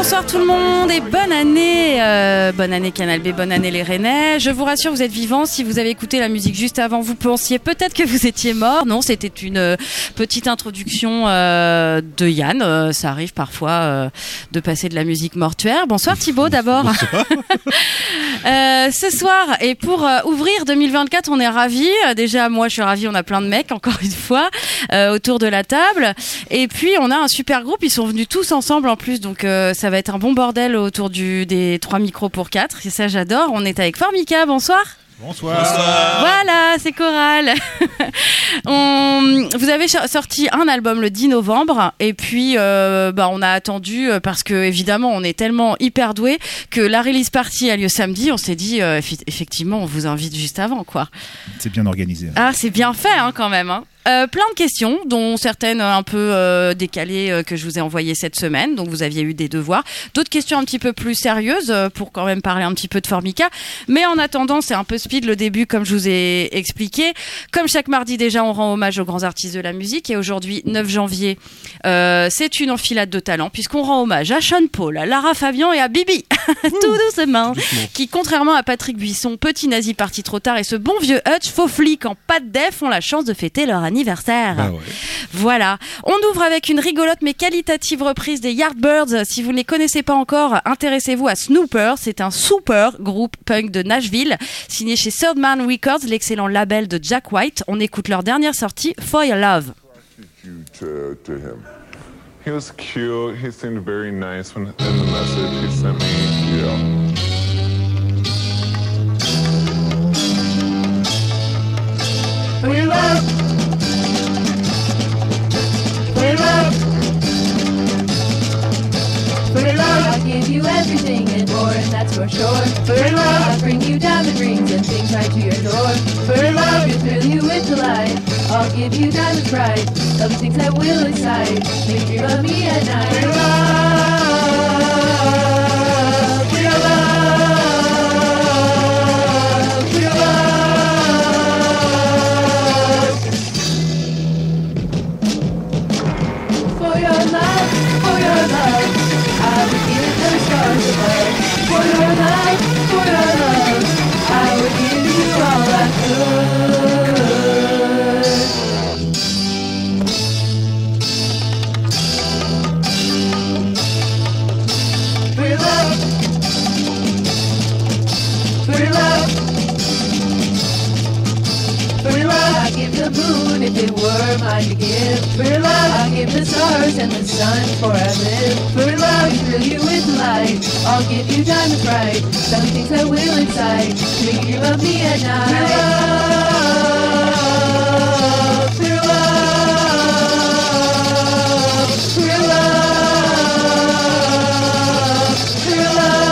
Bonsoir tout le monde et bonne année Canal B, bonne année les Rennais. Je vous rassure, vous êtes vivants. Si vous avez écouté la musique juste avant, vous pensiez peut-être que vous étiez mort. Non, c'était une petite introduction de Yann. Ça arrive parfois de passer de la musique mortuaire. Bonsoir Thibaut d'abord. Bonsoir. Ce soir et pour ouvrir 2024, on est ravis. Déjà moi je suis ravie, on a plein de mecs encore une fois autour de la table. Et puis on a un super groupe, ils sont venus tous ensemble en plus, donc ça va être un bon bordel autour des 3 micros pour 4, et ça j'adore. On est avec Formica, bonsoir. Bonsoir. Voilà, c'est Choral. Vous avez sorti un album le 10 novembre et puis on a attendu parce que évidemment on est tellement hyper doués que la release party a lieu samedi. On s'est dit effectivement on vous invite juste avant quoi. C'est bien organisé. Ah, c'est bien fait quand même. Plein de questions, dont certaines un peu décalées que je vous ai envoyées cette semaine, donc vous aviez eu des devoirs. D'autres questions un petit peu plus sérieuses pour quand même parler un petit peu de Formica. Mais en attendant, c'est un peu speed le début comme je vous ai expliqué. Comme chaque mardi déjà, on rend hommage aux grands artistes de la musique. Et aujourd'hui, 9 janvier, c'est une enfilade de talents puisqu'on rend hommage à Sean Paul, à Lara Fabian et à Bibi, tout doucement, qui contrairement à Patrick Buisson, petit nazi parti trop tard, et ce bon vieux Hutch, faux flic en pas de def, ont la chance de fêter leur anniversaire. Bah ouais. Voilà. On ouvre avec une rigolote mais qualitative reprise des Yardbirds. Si vous ne les connaissez pas encore, intéressez-vous à Snooper. C'est un super groupe punk de Nashville, signé chez Third Man Records, l'excellent label de Jack White. On écoute leur dernière sortie, For Your Love. To him. He was cute. He seemed very nice in the message he sent me. Yeah. For your love. For your love. For your love, I'll give you everything and more, and that's for sure. For your love, I'll bring you diamond rings and things right to your door. For your love, to thrill you with delight, I'll give you diamond pride, love the things that will excite, make you love me at night. For your love, for your love, for your love. For your love, for your love, I would give the stars above. For your love, I would give you all I could. For your love, for your love, for your love, I'd give the moon if it were mine to give. For your love, I'll give the stars and the sun for I live. For your love, thrill you with light, I'll give you diamond bright, some things that will excite, to make you love me at night. For your love, for your love, for your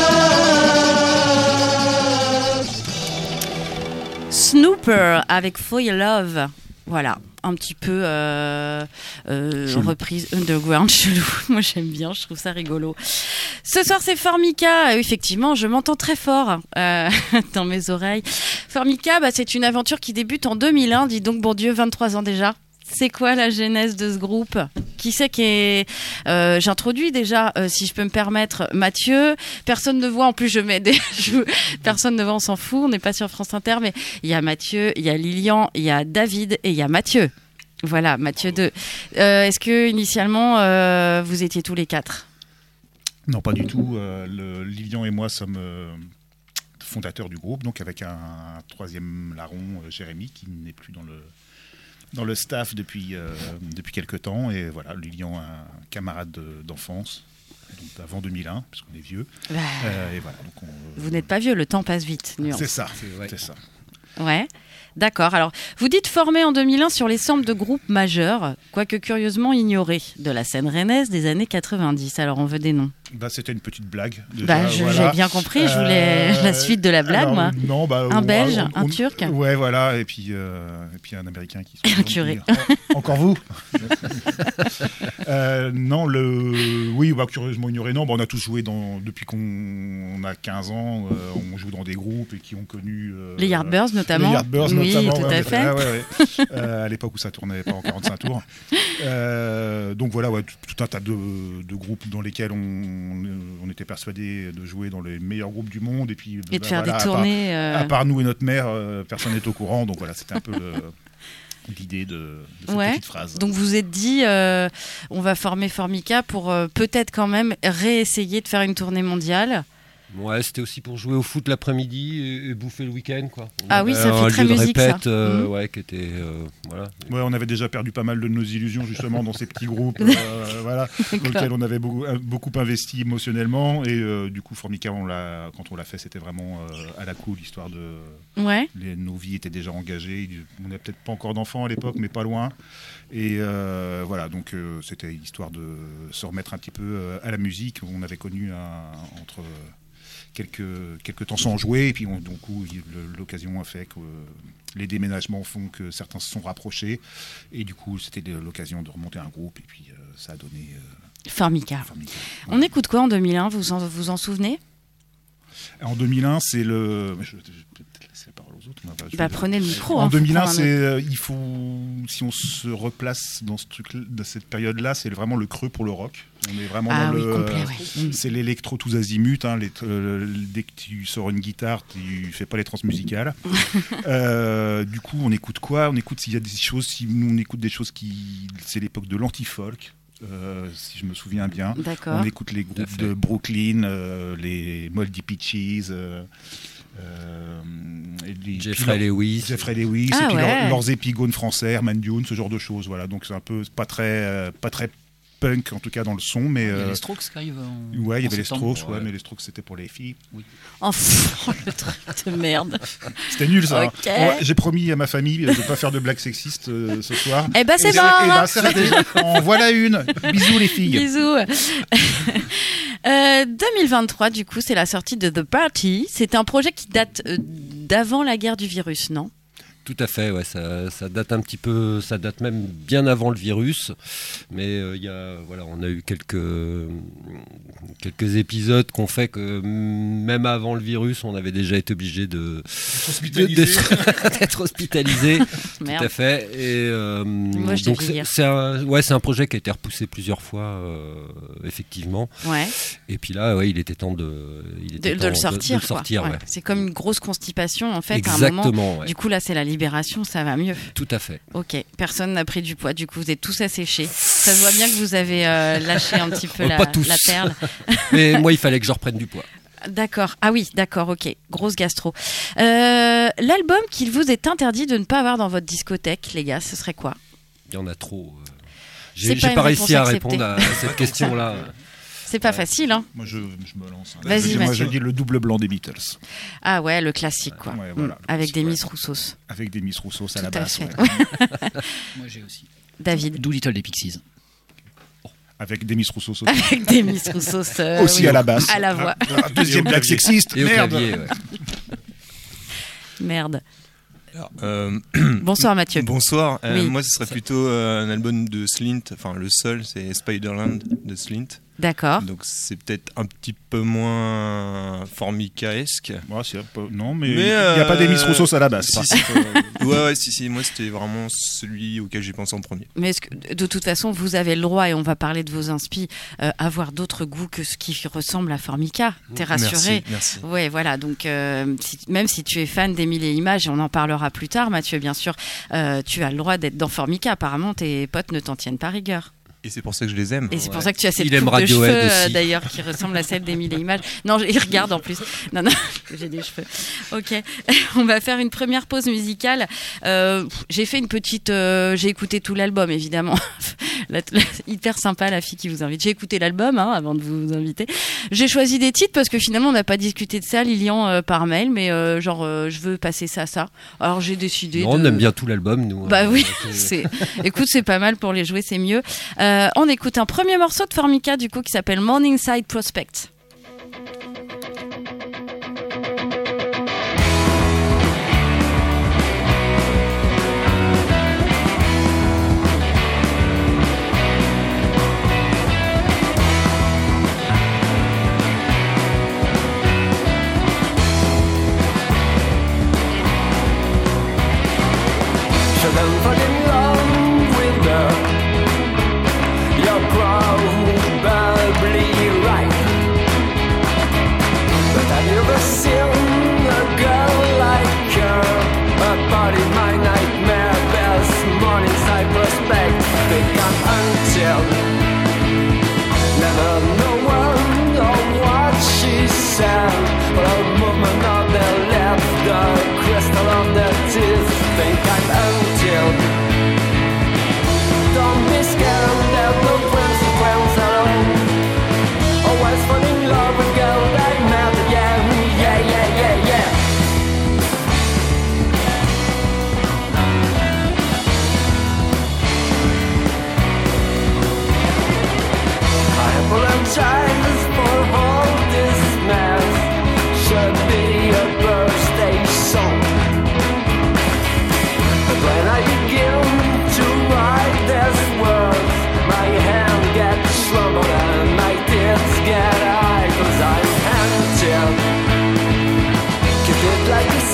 love, for your love. Snooper avec For Your Love. Voilà, un petit peu reprise underground chelou. Moi j'aime bien, je trouve ça rigolo. Ce soir c'est Formica. Effectivement, je m'entends très fort dans mes oreilles. Formica, c'est une aventure qui débute en 2001. Dis donc, bon Dieu, 23 ans déjà. C'est quoi la genèse de ce groupe ? Qui c'est qui est j'introduis déjà, si je peux me permettre, Mathieu. Personne ne voit, en plus personne ne voit, on s'en fout, on n'est pas sur France Inter, mais il y a Mathieu, il y a Lilian, il y a David et il y a Mathieu. Voilà, Mathieu 2. Est-ce que initialement vous étiez tous les 4 ? Non, pas du tout. Lilian et moi sommes fondateurs du groupe, donc avec un troisième larron, Jérémy, qui n'est plus dans le staff depuis quelques temps. Et voilà, Lilian, un camarade d'enfance, donc avant 2001, parce qu'on est vieux. Et voilà, donc vous n'êtes pas vieux, le temps passe vite. Nuance. C'est ça, c'est ça. Ouais. D'accord. Alors, vous dites formé en 2001 sur les cendres de groupes majeurs, quoique curieusement ignorés, de la scène rennaise des années 90. Alors, on veut des noms. C'était une petite blague. Déjà, j'ai bien compris. Je voulais la suite de la blague, moi. Non, un Belge, un Turc. Ouais, voilà. Et puis un Américain qui. Et un curé. Encore vous. Non, oui, curieusement ignoré. Non, on a tous joué depuis qu'on a 15 ans. On joue dans des groupes et qui ont connu. Les Yardbirds, notamment. Les Yardbirds, oui, notamment. Tout à fait. À l'époque où ça tournait pas en 45 tours. Donc voilà, tout un tas de groupes dans lesquels on on était persuadés de jouer dans les meilleurs groupes du monde et puis Et de faire des tournées. À part nous et notre mère, personne n'est au courant. Donc voilà, c'était un peu l'idée de cette petite phrase. Donc vous êtes dit, on va former Formica pour peut-être quand même réessayer de faire une tournée mondiale. Ouais, c'était aussi pour jouer au foot l'après-midi et bouffer le week-end, quoi. Oui, ça fait très musique, répète, ça. Ouais, qui était voilà. Ouais, on avait déjà perdu pas mal de nos illusions justement dans ces petits groupes, voilà, dans lesquels on avait beaucoup investi émotionnellement. Et du coup, Formica, quand on l'a fait, c'était vraiment à la cool, histoire de. Ouais. Nos vies étaient déjà engagées. On n'avait peut-être pas encore d'enfants à l'époque, mais pas loin. Et voilà, donc c'était histoire de se remettre un petit peu à la musique. On avait connu entre quelques temps sans jouer, et puis l'occasion a fait que les déménagements font que certains se sont rapprochés, et du coup c'était l'occasion de remonter un groupe, et puis ça a donné Formica. Formica. On écoute quoi en 2001, vous en souvenez? En 2001, c'est le... Je vais peut-être laisser la parole aux autres. Prenez le micro. En 2001, il faut, si on se replace dans cette période-là, c'est vraiment le creux pour le rock. On est vraiment dans c'est l'électro tous azimuts. Dès que tu sors une guitare, tu fais pas les transmusicales. Du coup, on écoute quoi? On écoute s'il y a des choses. Si nous on écoute des choses c'est l'époque de l'anti-folk. Si je me souviens bien. D'accord. On écoute les groupes de Brooklyn, les Moldy Peaches, Jeffrey Lewis, et puis leurs épigones français, Herman Dune, ce genre de choses. Voilà, donc c'est un peu pas très punk en tout cas dans le son, mais il y a les Strokes qui arrivent. Ouais, il y avait les Strokes, mais les Strokes c'était pour les filles. Oui. Enfin, le truc de merde. C'était nul ça. Okay. J'ai promis à ma famille de ne pas faire de blagues sexistes ce soir. Eh ben c'est bon. C'est raté. En voilà une. Bisous les filles. Bisous. 2023 du coup, c'est la sortie de The Party. C'est un projet qui date d'avant la guerre du virus, non? Tout à fait, ouais, ça date un petit peu, ça date même bien avant le virus, mais on a eu quelques épisodes qu'on fait que même avant le virus, on avait déjà été obligé d'être hospitalisé. Tout à fait. Et moi, donc c'est un projet qui a été repoussé plusieurs fois, effectivement. Ouais. Et puis là, il était temps de le sortir. Ouais. C'est comme une grosse constipation en fait. Exactement. À un moment. Ouais. Du coup là, c'est la libération, ça va mieux. Tout à fait. Ok, personne n'a pris du poids, du coup vous êtes tous asséchés. Ça se voit bien que vous avez lâché un petit peu la perle. Mais moi il fallait que je reprenne du poids. D'accord, ah oui, d'accord, ok, grosse gastro. L'album qu'il vous est interdit de ne pas avoir dans votre discothèque, les gars, ce serait quoi? Il y en a trop. J'ai pas réussi à répondre à cette question-là. C'est pas facile, hein. Moi, je me lance. Vas-y, moi, je dis le double blanc des Beatles. Ah ouais, le classique, quoi. Ouais, voilà, avec des Miss Roussos. Avec des Miss Roussos à la basse. Moi, j'ai aussi. David. Doolittle des Pixies. Avec des Miss Roussos aussi. Avec des Miss Roussos. Aussi à la basse. À la voix. Deuxième blague sexiste. Merde. Clavier, Merde. Bonsoir Mathieu. Bonsoir. Oui. Moi, ce serait plutôt un album de Slint. Enfin, le seul, c'est Spiderland de Slint. D'accord. Donc, c'est peut-être un petit peu moins Formica-esque. Non, mais il n'y a pas des Miss Roussos à la base. Si. Moi, c'était vraiment celui auquel j'ai pensé en premier. Mais est-ce que, de toute façon, vous avez le droit, et on va parler de vos inspi, avoir d'autres goûts que ce qui ressemble à Formica. T'es rassuré? Merci. Ouais, voilà. Donc, même si tu es fan d'Émile et Images, et on en parlera plus tard, Mathieu, bien sûr, tu as le droit d'être dans Formica. Apparemment, tes potes ne t'en tiennent pas rigueur. Et c'est pour ça que je les aime. Et c'est pour ça que tu as cette coupe de cheveux d'ailleurs qui ressemble à celle d'Émile et Images. Non, il regarde en plus. Non, j'ai des cheveux. Ok, on va faire une première pause musicale. J'ai fait une petite... j'ai écouté tout l'album, évidemment. Hyper sympa la fille qui vous invite. J'ai écouté l'album avant de vous inviter. J'ai choisi des titres parce que finalement on n'a pas discuté de ça, Lilian, par mail, mais je veux passer ça. Alors j'ai décidé on aime bien tout l'album, nous. Bah oui, écoute, c'est pas mal pour les jouer, c'est mieux. On écoute un premier morceau de Formica du coup qui s'appelle Morningside Prospect. Probably right.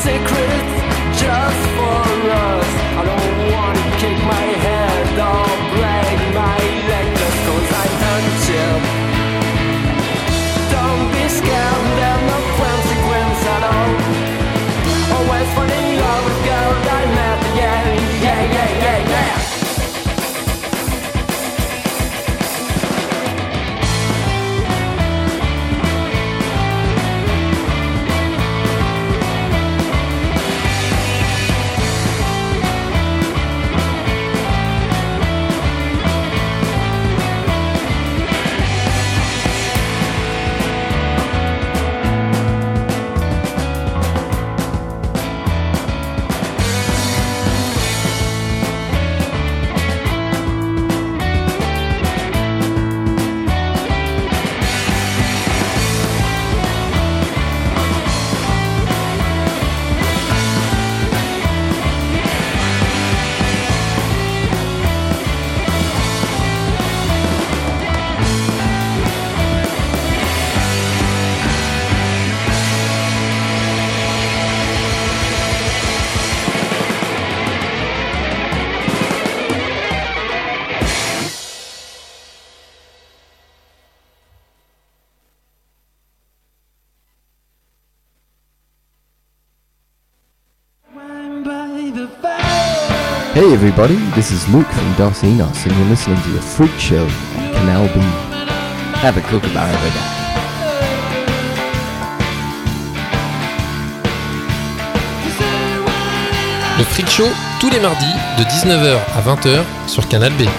secret just for us. I don't wanna kick my head or break my leg just 'cause I hurt you. Don't be scared, there's no consequence at all. Always falling in love with girl I met, yeah, yeah, yeah, yeah, yeah. Hey everybody, this is Luke from Dos Enos and you're listening to The Freak Show on Canal B. Have a kookaburra with that. Le Freak Show, tous les mardis, de 19h à 20h sur Canal B.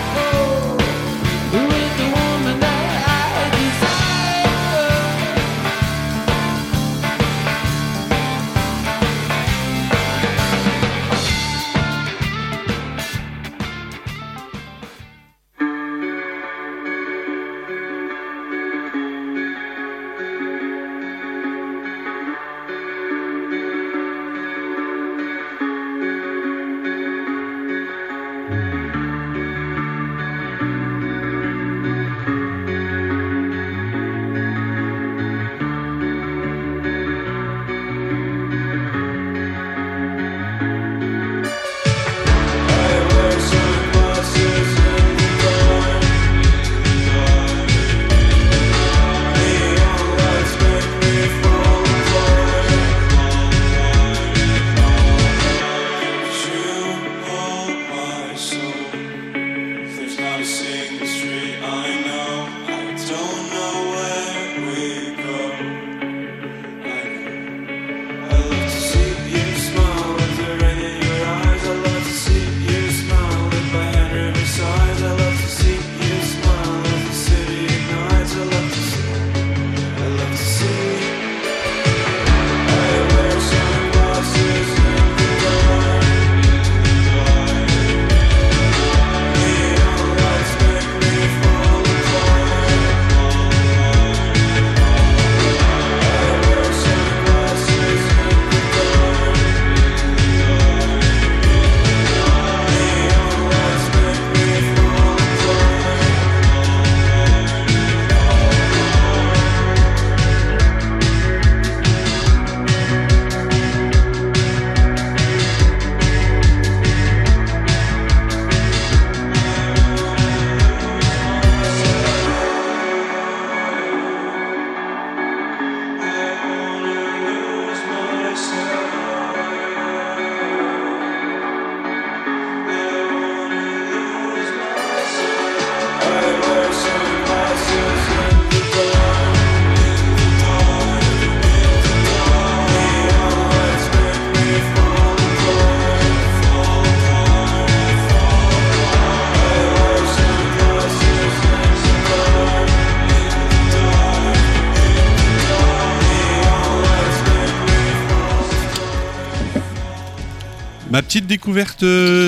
Ma petite découverte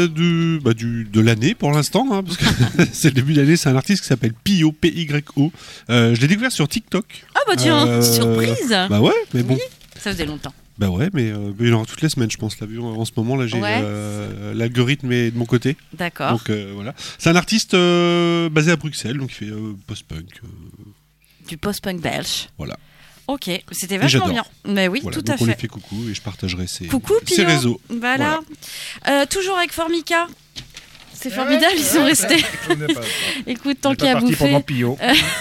de l'année pour l'instant, hein, parce que c'est le début d'année, c'est un artiste qui s'appelle Pyo, P-Y-O. Je l'ai découvert sur TikTok. Ah bah tiens, surprise. Bah ouais, mais bon. Oui, ça faisait longtemps. Bah ouais, mais il y en aura toutes les semaines, je pense. Là, vu en ce moment, là, j'ai l'algorithme est de mon côté. D'accord. Donc voilà. C'est un artiste basé à Bruxelles, donc il fait post-punk. Du post-punk belge. Voilà. Ok, c'était Et vachement j'adore. bien. Mais oui, Voilà, tout donc à on lui fait. fait coucou et je partagerai ses Pio. réseaux. Voilà. Toujours avec Formica. C'est formidable, ils sont restés. Écoute, tant qu'il y a à parti bouffer. pendant Pio.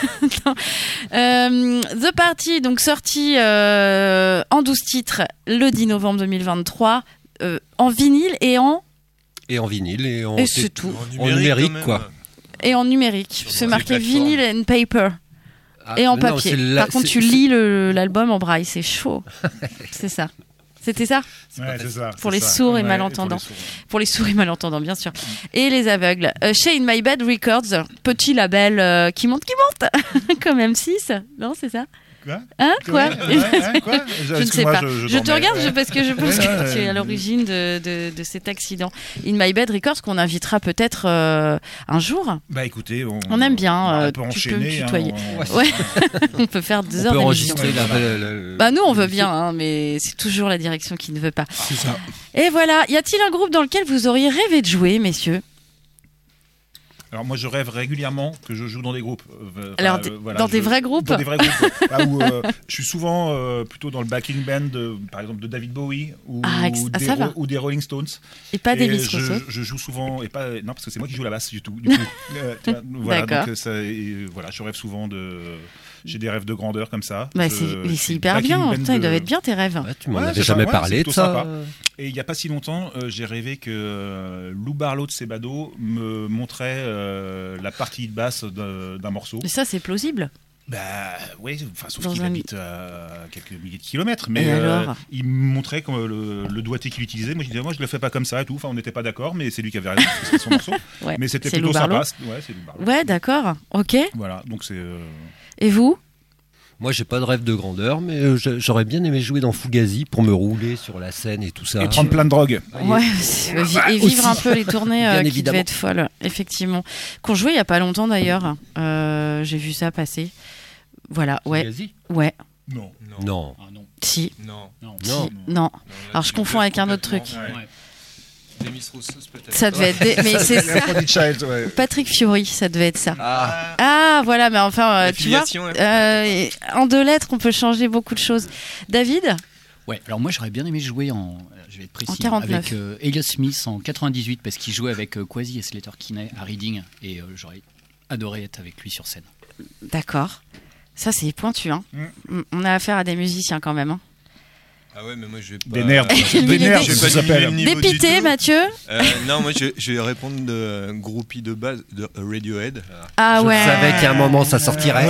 The Party, donc sorti en 12 titres le 10 novembre 2023, en vinyle et en vinyle Et c'est tout. En numérique, quoi. Et en numérique. C'est marqué plateformes. vinyl and paper. Ah, Et en non, papier. c'est Par contre, tu lis l'album en braille, c'est chaud. C'est ça. C'était ça Ouais, c'est ça. Pour c'est les ça. sourds et Ouais, malentendants. pour les sourds. Pour les sourds et malentendants, bien sûr. Et les aveugles. Chez In My Bed Records, petit label qui monte, comme M6. Non, c'est ça Quoi Hein Quoi Quoi Je ne sais pas. Je te dormais. regarde parce que je pense Ouais, que tu es à ouais. l'origine de cet accident. In My Bed Records qu'on invitera peut-être un jour. Bah écoutez, On aime bien. on peut tu peux me enchaîner. tutoyer. hein, Ouais. On peut faire 2 On heures peut d'émission. enregistrer Bah nous on veut bien, hein, mais c'est toujours la direction qui ne veut pas. C'est ça. Et voilà, y a-t-il un groupe dans lequel vous auriez rêvé de jouer, messieurs? Alors moi je rêve régulièrement que je joue dans des groupes. Alors, dans des vrais groupes Dans des vrais groupes. Là où je suis souvent plutôt dans le backing band, par exemple de David Bowie ou, ça va. ou des Rolling Stones. Et pas des Miss je, Rousseau. je joue souvent et pas non parce que c'est moi qui joue la basse du tout. Du coup, tu vois, voilà, D'accord. donc voilà, je rêve souvent de. J'ai des rêves de grandeur comme ça. Bah, Je c'est suis hyper backing bien. band Putain, ils de- doivent être bien tes rêves. Ouais, tu m'en Ouais, avais c'est jamais ça, parlé c'est de plutôt ça. sympa. Et il n'y a pas si longtemps, j'ai rêvé que Lou Barlow de Sebado me montrait la partie de basse d'un morceau. Mais ça, c'est plausible. Bah oui, enfin, sauf Dans qu'il un- habite à quelques milliers de kilomètres. Et Mais alors il me montrait comme le doigté qu'il utilisait. Moi je disais, moi je le fais pas comme ça et tout. Enfin, on n'était pas d'accord, mais c'est lui qui avait raison, parce que c'était son morceau. Ouais. Mais c'était C'est plutôt Lou Barlow. sympa. Ouais, c'est Lou Barlow. Ouais, d'accord. Ok. Voilà, donc c'est. Et vous? Moi, j'ai pas de rêve de grandeur, mais j'aurais bien aimé jouer dans Fugazi pour me rouler sur la scène et tout ça. Et prendre plein de drogue. Ouais, et vivre aussi. un peu les tournées Bien qui évidemment. devaient être folles, effectivement. Qu'on jouait il y a pas longtemps d'ailleurs. J'ai vu ça passer. Voilà, ouais. Fugazi Ouais. Non. Non. Ah non. Si. Non. Non. Si. Non. Non. Alors je confonds avec un autre truc. Ouais. Des Miss Rousseau, peut-être. Ça devait être. Mais c'est ça. Aphrodite Child, ouais. Patrick Fiori, ça devait être ça. Ah, voilà, mais enfin, tu vois, L'affiliation, en 2 lettres, on peut changer beaucoup de choses. David? Ouais, alors moi j'aurais bien aimé jouer je vais être précis, En 49. avec Elliott Smith en 98 parce qu'il jouait avec Kwasi et Slater-Kinney à Reading et j'aurais adoré être avec lui sur scène. D'accord. Ça, c'est pointu, hein. On a affaire à des musiciens quand même. Hein. Ah ouais, mais moi je vais pas. Des nerfs. Il Des est nerfs, Je vais ça pas du même s'appelle. niveau du Dépité, tout. Mathieu? Non, moi je vais répondre de groupie de base de Radiohead. Ah Je ouais. savais qu'à un moment ça sortirait.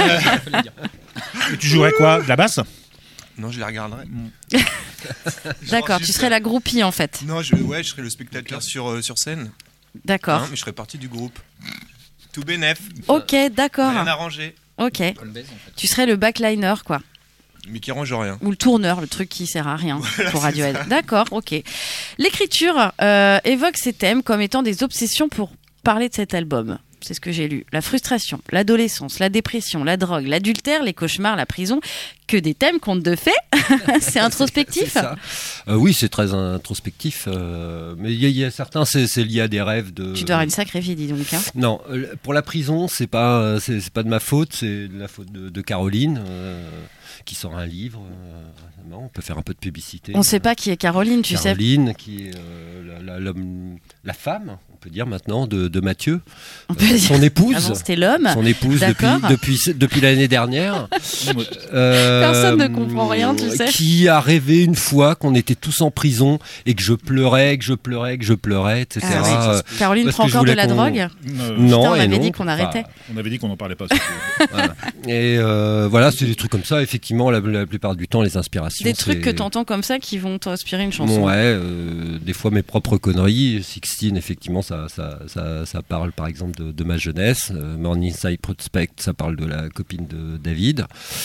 Et tu jouerais quoi? De la basse? Non, je les regarderai. D'accord, tu Juste- serais la groupie en fait. Non, je serai le spectateur sur scène. D'accord. Hein, mais je serai partie du groupe. Tout bénef. Ok, d'accord. Rien arrangé. Ok. Paul Bèze, en fait. Tu serais le backliner, quoi. Mais qui range rien. Ou le tourneur, le truc qui sert à rien pour Radiohead. D'accord, ok. L'écriture évoque ces thèmes comme étant des obsessions pour parler de cet album. C'est ce que j'ai lu. La frustration, l'adolescence, la dépression, la drogue, l'adultère, les cauchemars, la prison. Que des thèmes contes de fées. C'est introspectif. C'est ça. Oui, c'est très introspectif. Mais il y a certains, c'est lié à des rêves de. Tu dois avoir une sacrée vie, dis donc. Hein. Non, pour la prison, c'est pas de ma faute, c'est de la faute de Caroline qui sort un livre. Non, on peut faire un peu de publicité. On ne sait pas qui est Caroline, tu sais. Caroline, qui est la femme, on peut dire maintenant, de Mathieu. On peut dire. Son épouse. Avant, c'était l'homme. Son épouse D'accord. depuis l'année dernière. Personne ne comprend rien, tu sais. Qui a rêvé une fois qu'on était tous en prison et que je pleurais, etc. Ah oui. Caroline Parce prend que je encore de voulais la qu'on- drogue. Non, Putain, on et avait non, dit qu'on arrêtait. On avait dit qu'on n'en parlait pas. surtout. Voilà. Et voilà, c'est des trucs comme ça. Effectivement, la plupart du temps, les inspirations. Des trucs c'est- que t'entends comme ça qui vont t'inspirer une chanson. Ouais, des fois mes propres conneries. Sixteen, effectivement, ça parle par exemple de ma jeunesse. Morning Side Prospect, ça parle de la copine de David.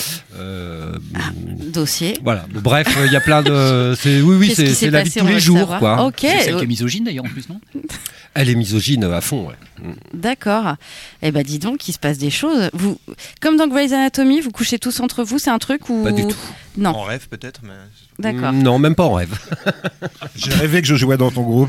Dossier. Voilà. Bon, bref, il y a plein de. Oui, Qu'est-ce qui s'est c'est la vie de passé, tous on les va jours, savoir. quoi. Ok. C'est celle qui est misogyne d'ailleurs en plus, non? Elle est misogyne à fond, ouais. D'accord. Eh ben dis donc, il se passe des choses. Vous, comme dans Grey's Anatomy, vous couchez tous entre vous, c'est un truc où... Pas du tout. Non. En rêve peut-être, mais. D'accord. Non, même pas en rêve. J'ai rêvé que je jouais dans ton groupe.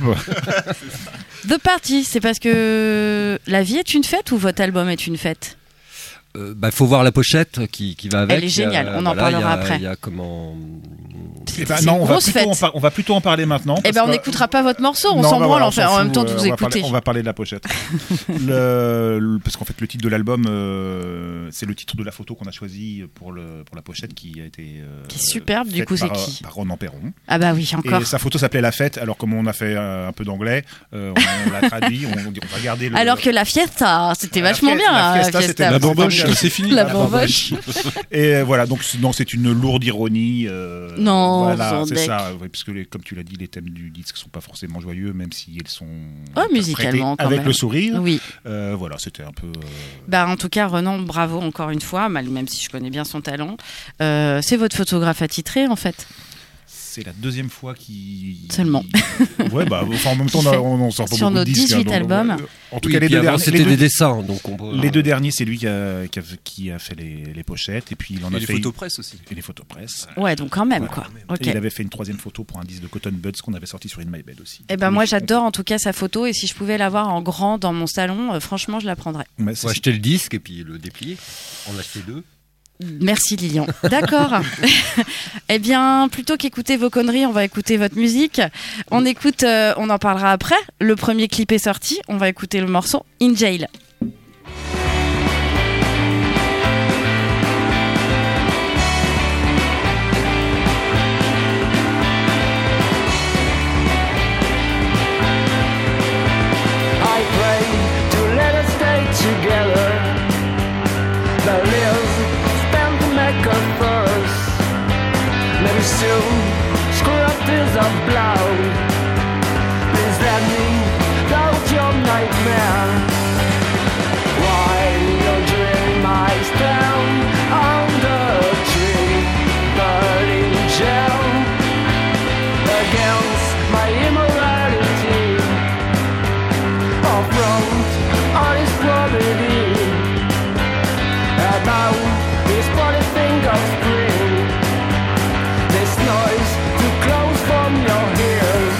The Party, c'est parce que la vie est une fête ou votre album est une fête? faut voir la pochette qui va avec. Elle est géniale, on en parlera après. Il y a comment... non, on va plutôt en parler maintenant. On n'écoutera pas votre morceau, on s'en branle en même temps de vous écouter. On va parler de la pochette. Parce qu'en fait, le titre de l'album, c'est le titre de la photo qu'on a choisi pour la pochette qui a été. Qui est superbe, du coup, c'est qui ? Par Ronan Perron. Ah bah oui, encore. Et sa photo s'appelait La Fête, alors comme on a fait un peu d'anglais, on l'a traduit, on va garder le. Alors que la fiesta, c'était vachement bien. La fiesta, c'était la bamboche, c'est fini. La bamboche. Et voilà, donc non, c'est une lourde ironie. Non, voilà, c'est ça, parce que comme tu l'as dit, les thèmes du disque sont pas forcément joyeux, même si ils sont musicalement quand avec même. Le sourire. Oui. Voilà, c'était un peu. En tout cas, Ronan, bravo encore une fois, même si je connais bien son talent. C'est votre photographe attitré en fait. C'est la deuxième fois qu'il. Seulement. Ouais, en même temps, on sort pas sur beaucoup nos de disques. 18 albums. En tout cas, les deux derniers. C'était des dessins, donc les deux derniers, c'est lui qui a fait les pochettes, et puis il en a fait. Les photos presse aussi. Et les photos presse. Ouais, donc quand même, voilà, quoi. Okay. Et il avait fait une troisième photo pour un disque de Cotton Buds qu'on avait sorti sur In My Bed aussi. Moi, j'adore en tout cas sa photo, et si je pouvais l'avoir en grand dans mon salon, franchement, je la prendrais. Faut acheter le disque et puis le déplier. On achetait deux. Merci Lilian. D'accord. Plutôt qu'écouter vos conneries, on va écouter votre musique. On en parlera après. Le premier clip est sorti. On va écouter le morceau In Jail. I pray to let us stay together. The lives spent to make us first. Maybe soon screw up this up blood. Please let me doubt your nightmare. While your dream I stand under a tree, burning jail against my immorality. Front on his property, about this body thing of spring. This noise too close from your ears.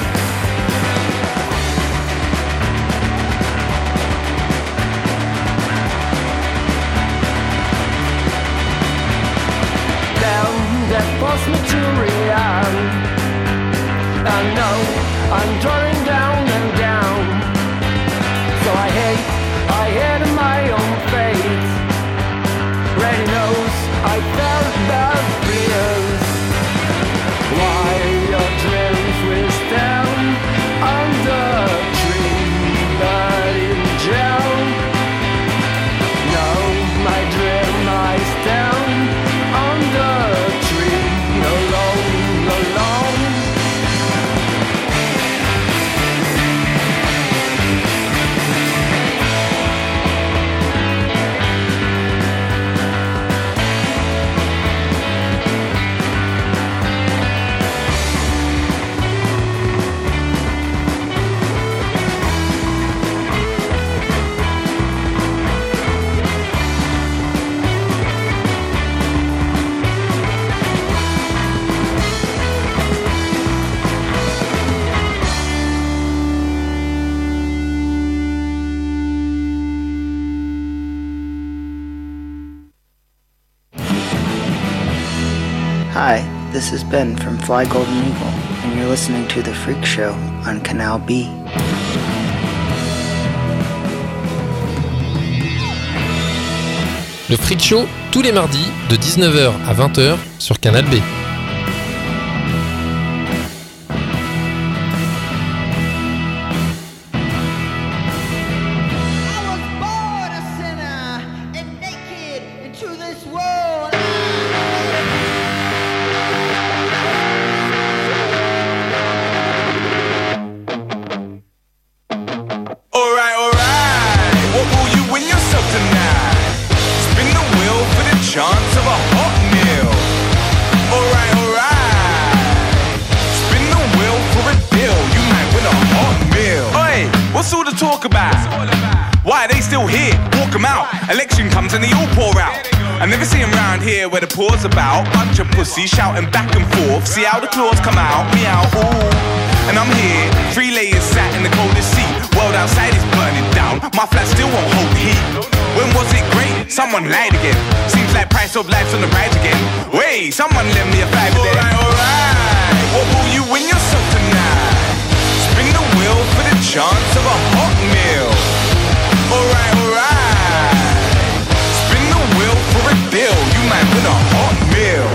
Down that forced me to react. I know I'm drawing down and down. So I hate my own fate. Ready knows I felt that fears. Why your dreams will stand under a tree, but in jail. No, my dream I stand under a tree, alone, alone. Hi, this is Ben from Fly Golden Eagle, and you're listening to The Freak Show on Canal B. Le Freak Show, tous les mardis, de 19h à 20h sur Canal B. Election comes and they all pour out. I never see them round here where the poor's about. Bunch of pussies shouting back and forth. See how the claws come out, meow, ooh. And I'm here, 3 layers sat in the coldest seat. World outside is burning down, my flat still won't hold heat. When was it great? Someone lied again. Seems like price of life's on the rise again. Wait, someone lend me a $5 then. Alright, what will you win yourself tonight? Spin the wheel for the chance of a hot meal. Alright, spin the wheel for a deal. You might win a hot meal.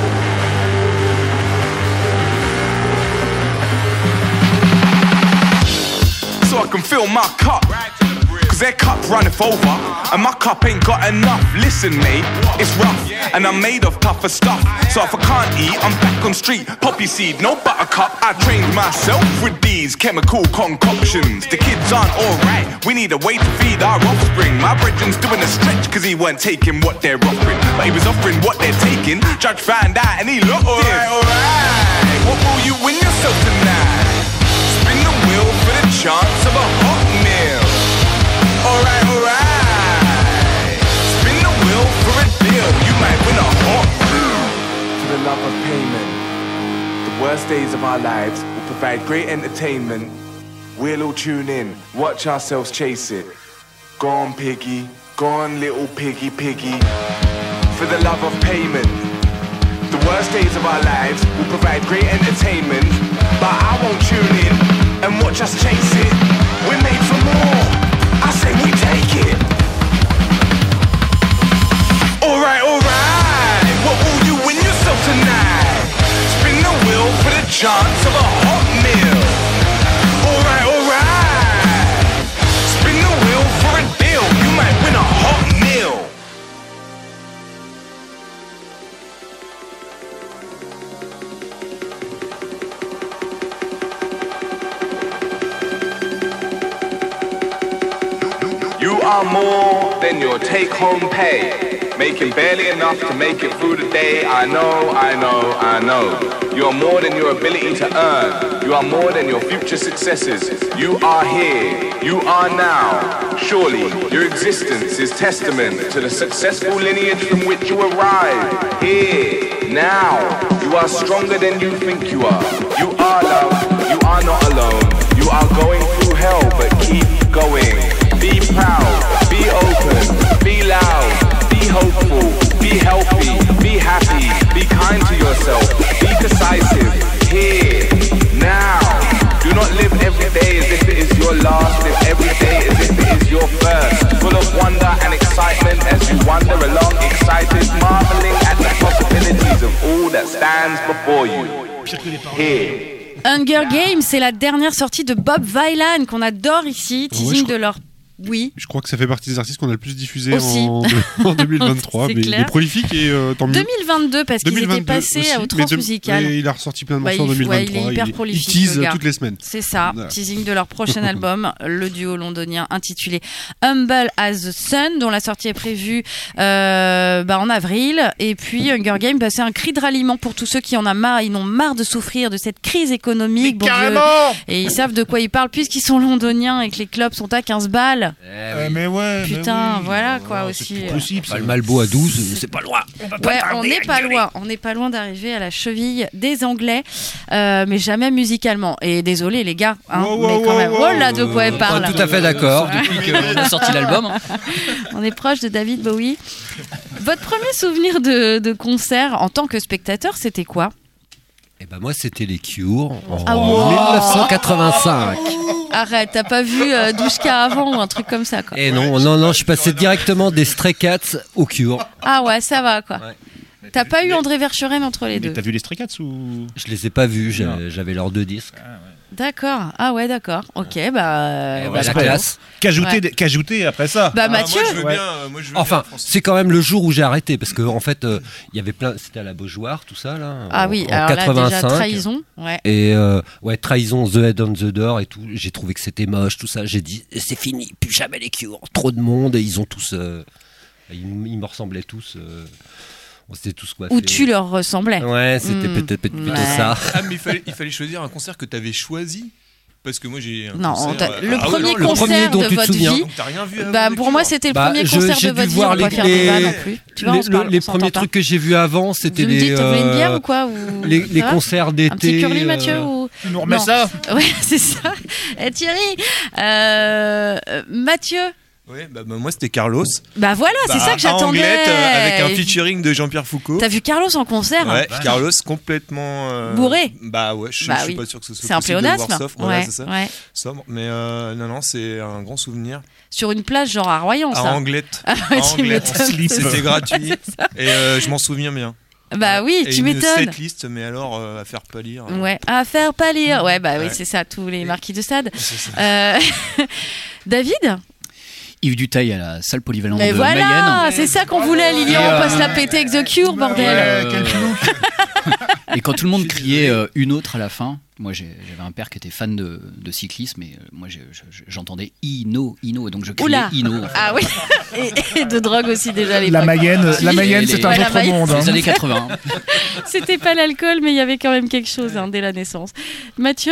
So I can fill my cup, cause their cup runneth over, and my cup ain't got enough. Listen mate, it's rough, and I'm made of tougher stuff. So if I can't eat, I'm back on street. Poppy seed, no buttercup. I trained myself with these chemical concoctions. The kids aren't alright, we need a way to feed our offspring. My brethren's doing a stretch, cause he weren't taking what they're offering, but he was offering what they're taking. Judge found out and he locked him. Alright, what will you win yourself tonight? Spin the wheel for the chance of a hot meal. Alright, spin the wheel for a deal. You might win a hot meal. For the love of payment, the worst days of our lives will provide great entertainment. We'll all tune in, watch ourselves chase it. Go on piggy, go on little piggy piggy. For the love of payment, the worst days of our lives will provide great entertainment, but I won't tune in and watch us chase it. We're made for more, I say we take it. Alright, what will you win yourself tonight? Spin the wheel for the chance of a hot meal. Alright, spin the wheel for a deal. You might win a hot meal. You are more than your take-home pay, making barely enough to make it through the day. I know. You are more than your ability to earn. You are more than your future successes. You are here. You are now. Surely your existence is testament to the successful lineage from which you arrived. Here, now. You are stronger than you think you are. You are loved. You are not alone. You are going through hell, but keep going. Be proud, be open, be loud, be hopeful, be healthy, be happy, be kind to yourself, be decisive, here, now. Do not live every day as if it is your last, live every day as if it is your first. Full of wonder and excitement as you wander along, excited, marveling at the possibilities of all that stands before you. Here. Hunger Games, c'est la dernière sortie de Bob Vylan qu'on adore ici, teasing de leur... Oui. Je crois que ça fait partie des artistes qu'on a le plus diffusés en 2023. Mais il est prolifique et tant mieux. 2022 parce qu'ils étaient passés au Transmusical. Et il a ressorti plein de morceaux en 2023. Il est hyper prolifique. Il tease toutes les semaines. C'est ça. Voilà. Teasing de leur prochain album, le duo londonien intitulé Humble as the Sun, dont la sortie est prévue en avril. Et puis Hunger Games, c'est un cri de ralliement pour tous ceux qui en ont marre. Ils n'ont marre de souffrir de cette crise économique. Bon Dieu. Et ils savent de quoi ils parlent puisqu'ils sont londoniens et que les clubs sont à 15 balles. Mais ouais. Putain, mais oui. voilà quoi aussi. C'est possible. Le Malbo à 12, c'est pas loin. On n'est pas loin. On n'est pas loin d'arriver à la cheville des Anglais, mais jamais musicalement. Et désolé les gars, mais quand même. Oh là, de quoi elle parle. Pas tout à fait d'accord. Depuis qu'on a sorti l'album. On est proche de David Bowie. Votre premier souvenir de concert en tant que spectateur, c'était quoi? Eh ben moi, c'était les Cure en 1985. Arrête, t'as pas vu Douchka avant ou un truc comme ça quoi. Et non, je passais directement des Stray Cats aux Cure. Ah ouais, ça va quoi. Ouais. T'as pas eu André Verschuren entre les deux? T'as vu les Stray Cats ou? Je les ai pas vus, j'avais leurs 2 disques. Ah, ouais. D'accord. Ah ouais, d'accord. Ok, la classe. Qu'ajouter après ça? Mathieu. Moi, je veux enfin, c'est quand même le jour où j'ai arrêté parce que en fait, il y avait plein. C'était à la Beaujoire, tout ça là. Ah oui. En alors 85. Là, déjà, Trahison. Ouais. Et Trahison, The Head on the Door et tout. J'ai trouvé que c'était moche, tout ça. J'ai dit, c'est fini, plus jamais les Cure. Trop de monde et ils ont tous. Ils me ressemblaient tous. On s'était tous coiffés. Ou tu leur ressemblais. Ouais, c'était peut-être plutôt ça. Ah, mais il fallait choisir un concert que tu avais choisi. Parce que moi j'ai un concert... le premier concert dont de tu te votre souviens. vie. T'as rien vu pour moi c'était le premier concert de votre vie. On va pas faire débat non plus. Tu vois, les premiers trucs que j'ai vus avant, c'était les. T'as voulu une bière ou quoi? Les concerts d'été. Un petit curly, Mathieu ou... Tu nous remets ça? Ouais, c'est ça. Thierry, Mathieu. Ouais, bah, moi c'était Carlos. Bah voilà, c'est ça que j'attendais. Anglette, avec un featuring de Jean-Pierre Foucault. T'as vu Carlos en concert? Ouais, Carlos complètement bourré. Bah ouais, je suis pas sûr que ce soit c'est possible un de le pléonasme. voir sobre. Ouais, Voilà, c'est ça. Ouais. Sobre, mais non, c'est un grand souvenir. Sur une plage genre à Royan, ça. À Anglette. Ah ouais, tu m'étonnes. C'était gratuit. Et je m'en souviens bien. Bah oui, tu m'étonnes. Une setlist, mais alors à faire pâlir. Ouais, à faire pâlir. Ouais, bah oui, c'est ça, tous les marquis de Sade. David? Yves Dutail à la salle polyvalente mais de voilà, Mayenne. C'est ça qu'on voulait, Lilian. On passe la péter avec The Cure, bordel. Et quand tout le monde criait une autre à la fin, moi j'avais un père qui était fan de cyclisme et moi j'entendais Ino, donc je criais Ino. Ah oui, et de drogue aussi déjà à l'époque. La Mayenne, c'est un autre monde. Les années 80. C'était pas l'alcool, mais il y avait quand même quelque chose dès la naissance. Mathieu?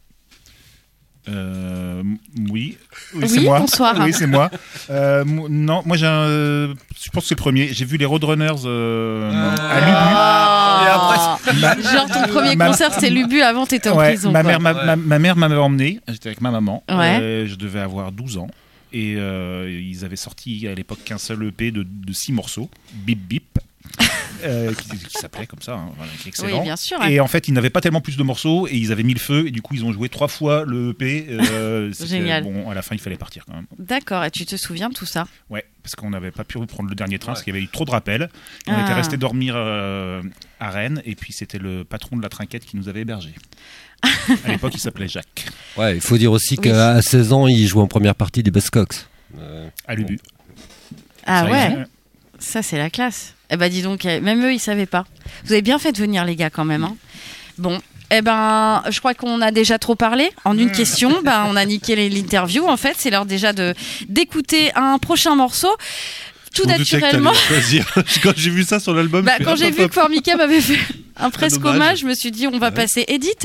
Oui, c'est moi. Bonsoir. Oui, c'est moi. Non, moi je pense que c'est le premier. J'ai vu les Roadrunners à Lubu. Genre ton premier concert c'était Lubu, avant t'étais en prison. Ma mère m'avait emmené, j'étais avec ma maman. Ouais. Je devais avoir 12 ans. Et ils avaient sorti à l'époque qu'un seul EP de 6 morceaux, Bip Bip. Qui s'appelait comme ça, voilà, qui est excellent. Oui, bien sûr. Et en fait, ils n'avaient pas tellement plus de morceaux et ils avaient mis le feu et du coup, ils ont joué 3 fois le EP. Génial. Bon, à la fin, il fallait partir quand même. D'accord. Et tu te souviens de tout ça? Ouais, parce qu'on n'avait pas pu prendre le dernier train parce qu'il y avait eu trop de rappels. On était resté dormir à Rennes et puis c'était le patron de la trinquette qui nous avait hébergés. À l'époque, il s'appelait Jacques. Ouais, il faut dire aussi qu'à 16 ans, il joue en première partie des Buzzcocks. À Lubu. Ah ouais. Ça, c'est la classe. Eh ben, dis donc, même eux, ils savaient pas. Vous avez bien fait de venir, les gars, quand même. Hein. Bon, eh ben, je crois qu'on a déjà trop parlé. En une question, on a niqué l'interview. En fait, c'est l'heure déjà d'écouter un prochain morceau. Tout naturellement. Quand j'ai vu ça sur l'album, quand j'ai vu que Formica m'avait fait un presque hommage, je me suis dit, on va passer Edith.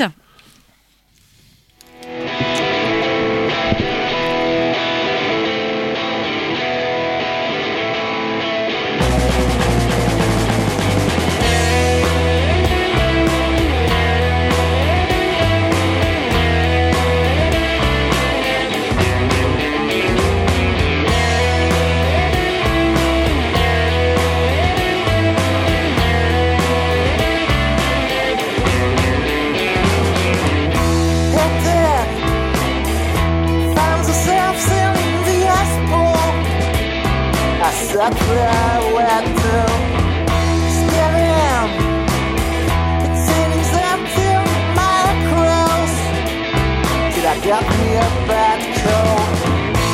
That's where I went to. Staring, it seems empty, my cross. Did I get me a bad coat?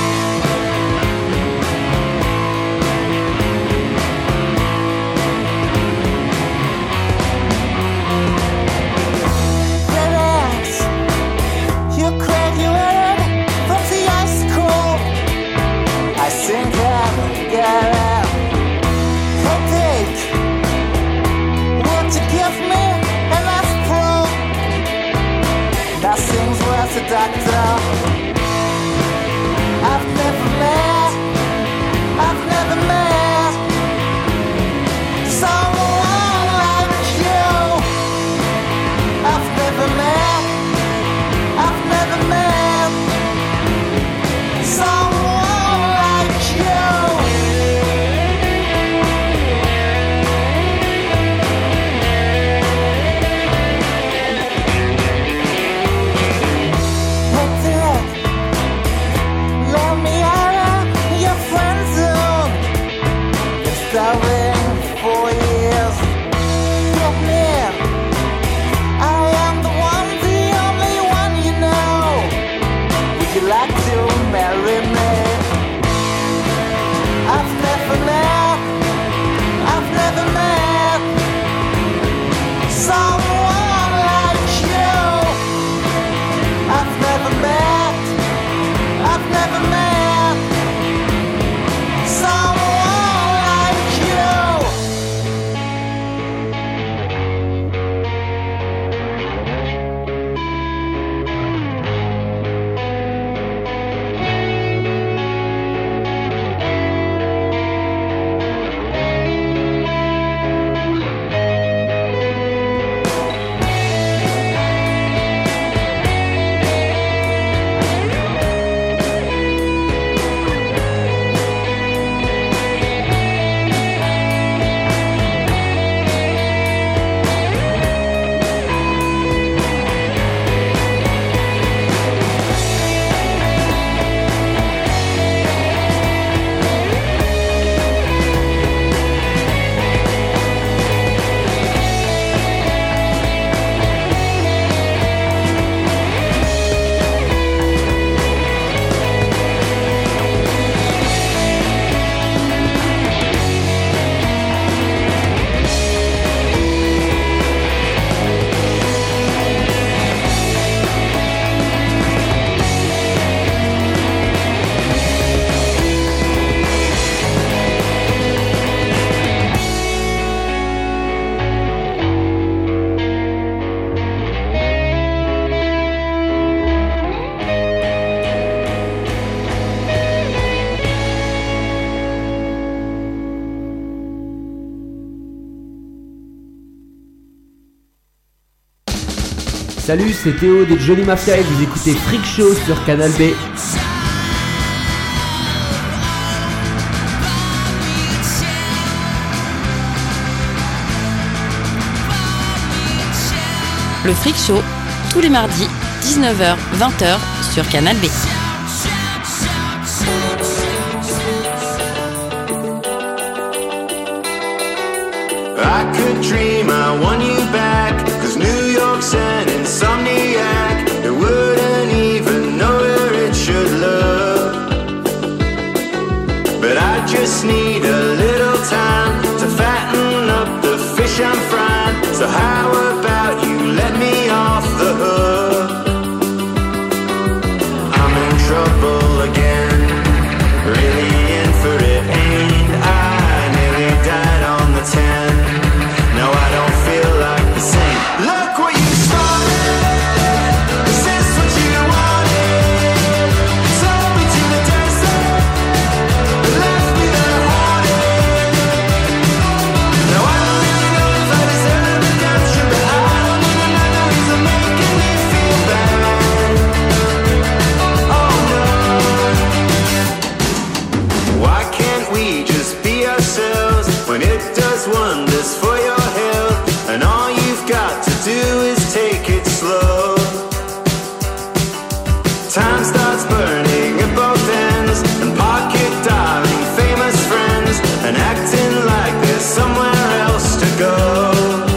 Relax, you graduated from the high school. I think I'll get it. Nothing's worth a doctor. I've never met someone like you. I've never met someone like you. Salut, c'est Théo des Johnny Mafia et vous écoutez Freak Show sur Canal B. Le Freak Show, tous les mardis, 19h, 20h sur Canal B. I could dream I won you back, 'cause New York's an insomniac. It wouldn't even know where it should look. But I just need a little time to fatten up the fish I'm frying. So how about you let me off the hook? I'm in trouble again, really in for it, ain't I? Nearly died on the 10. No, I don't feel like the same. Look what you started. Is this what you wanted? Took me to the desert, left me there haunted. Now I don't really know if I deserve redemption, but I don't even know the reason making me feel bad. Oh no. Why can't we just be ourselves when it does wonders for your health? And all you've got to do is take it slow. Time starts burning at both ends, and pocket dialing famous friends, and acting like there's somewhere else to go.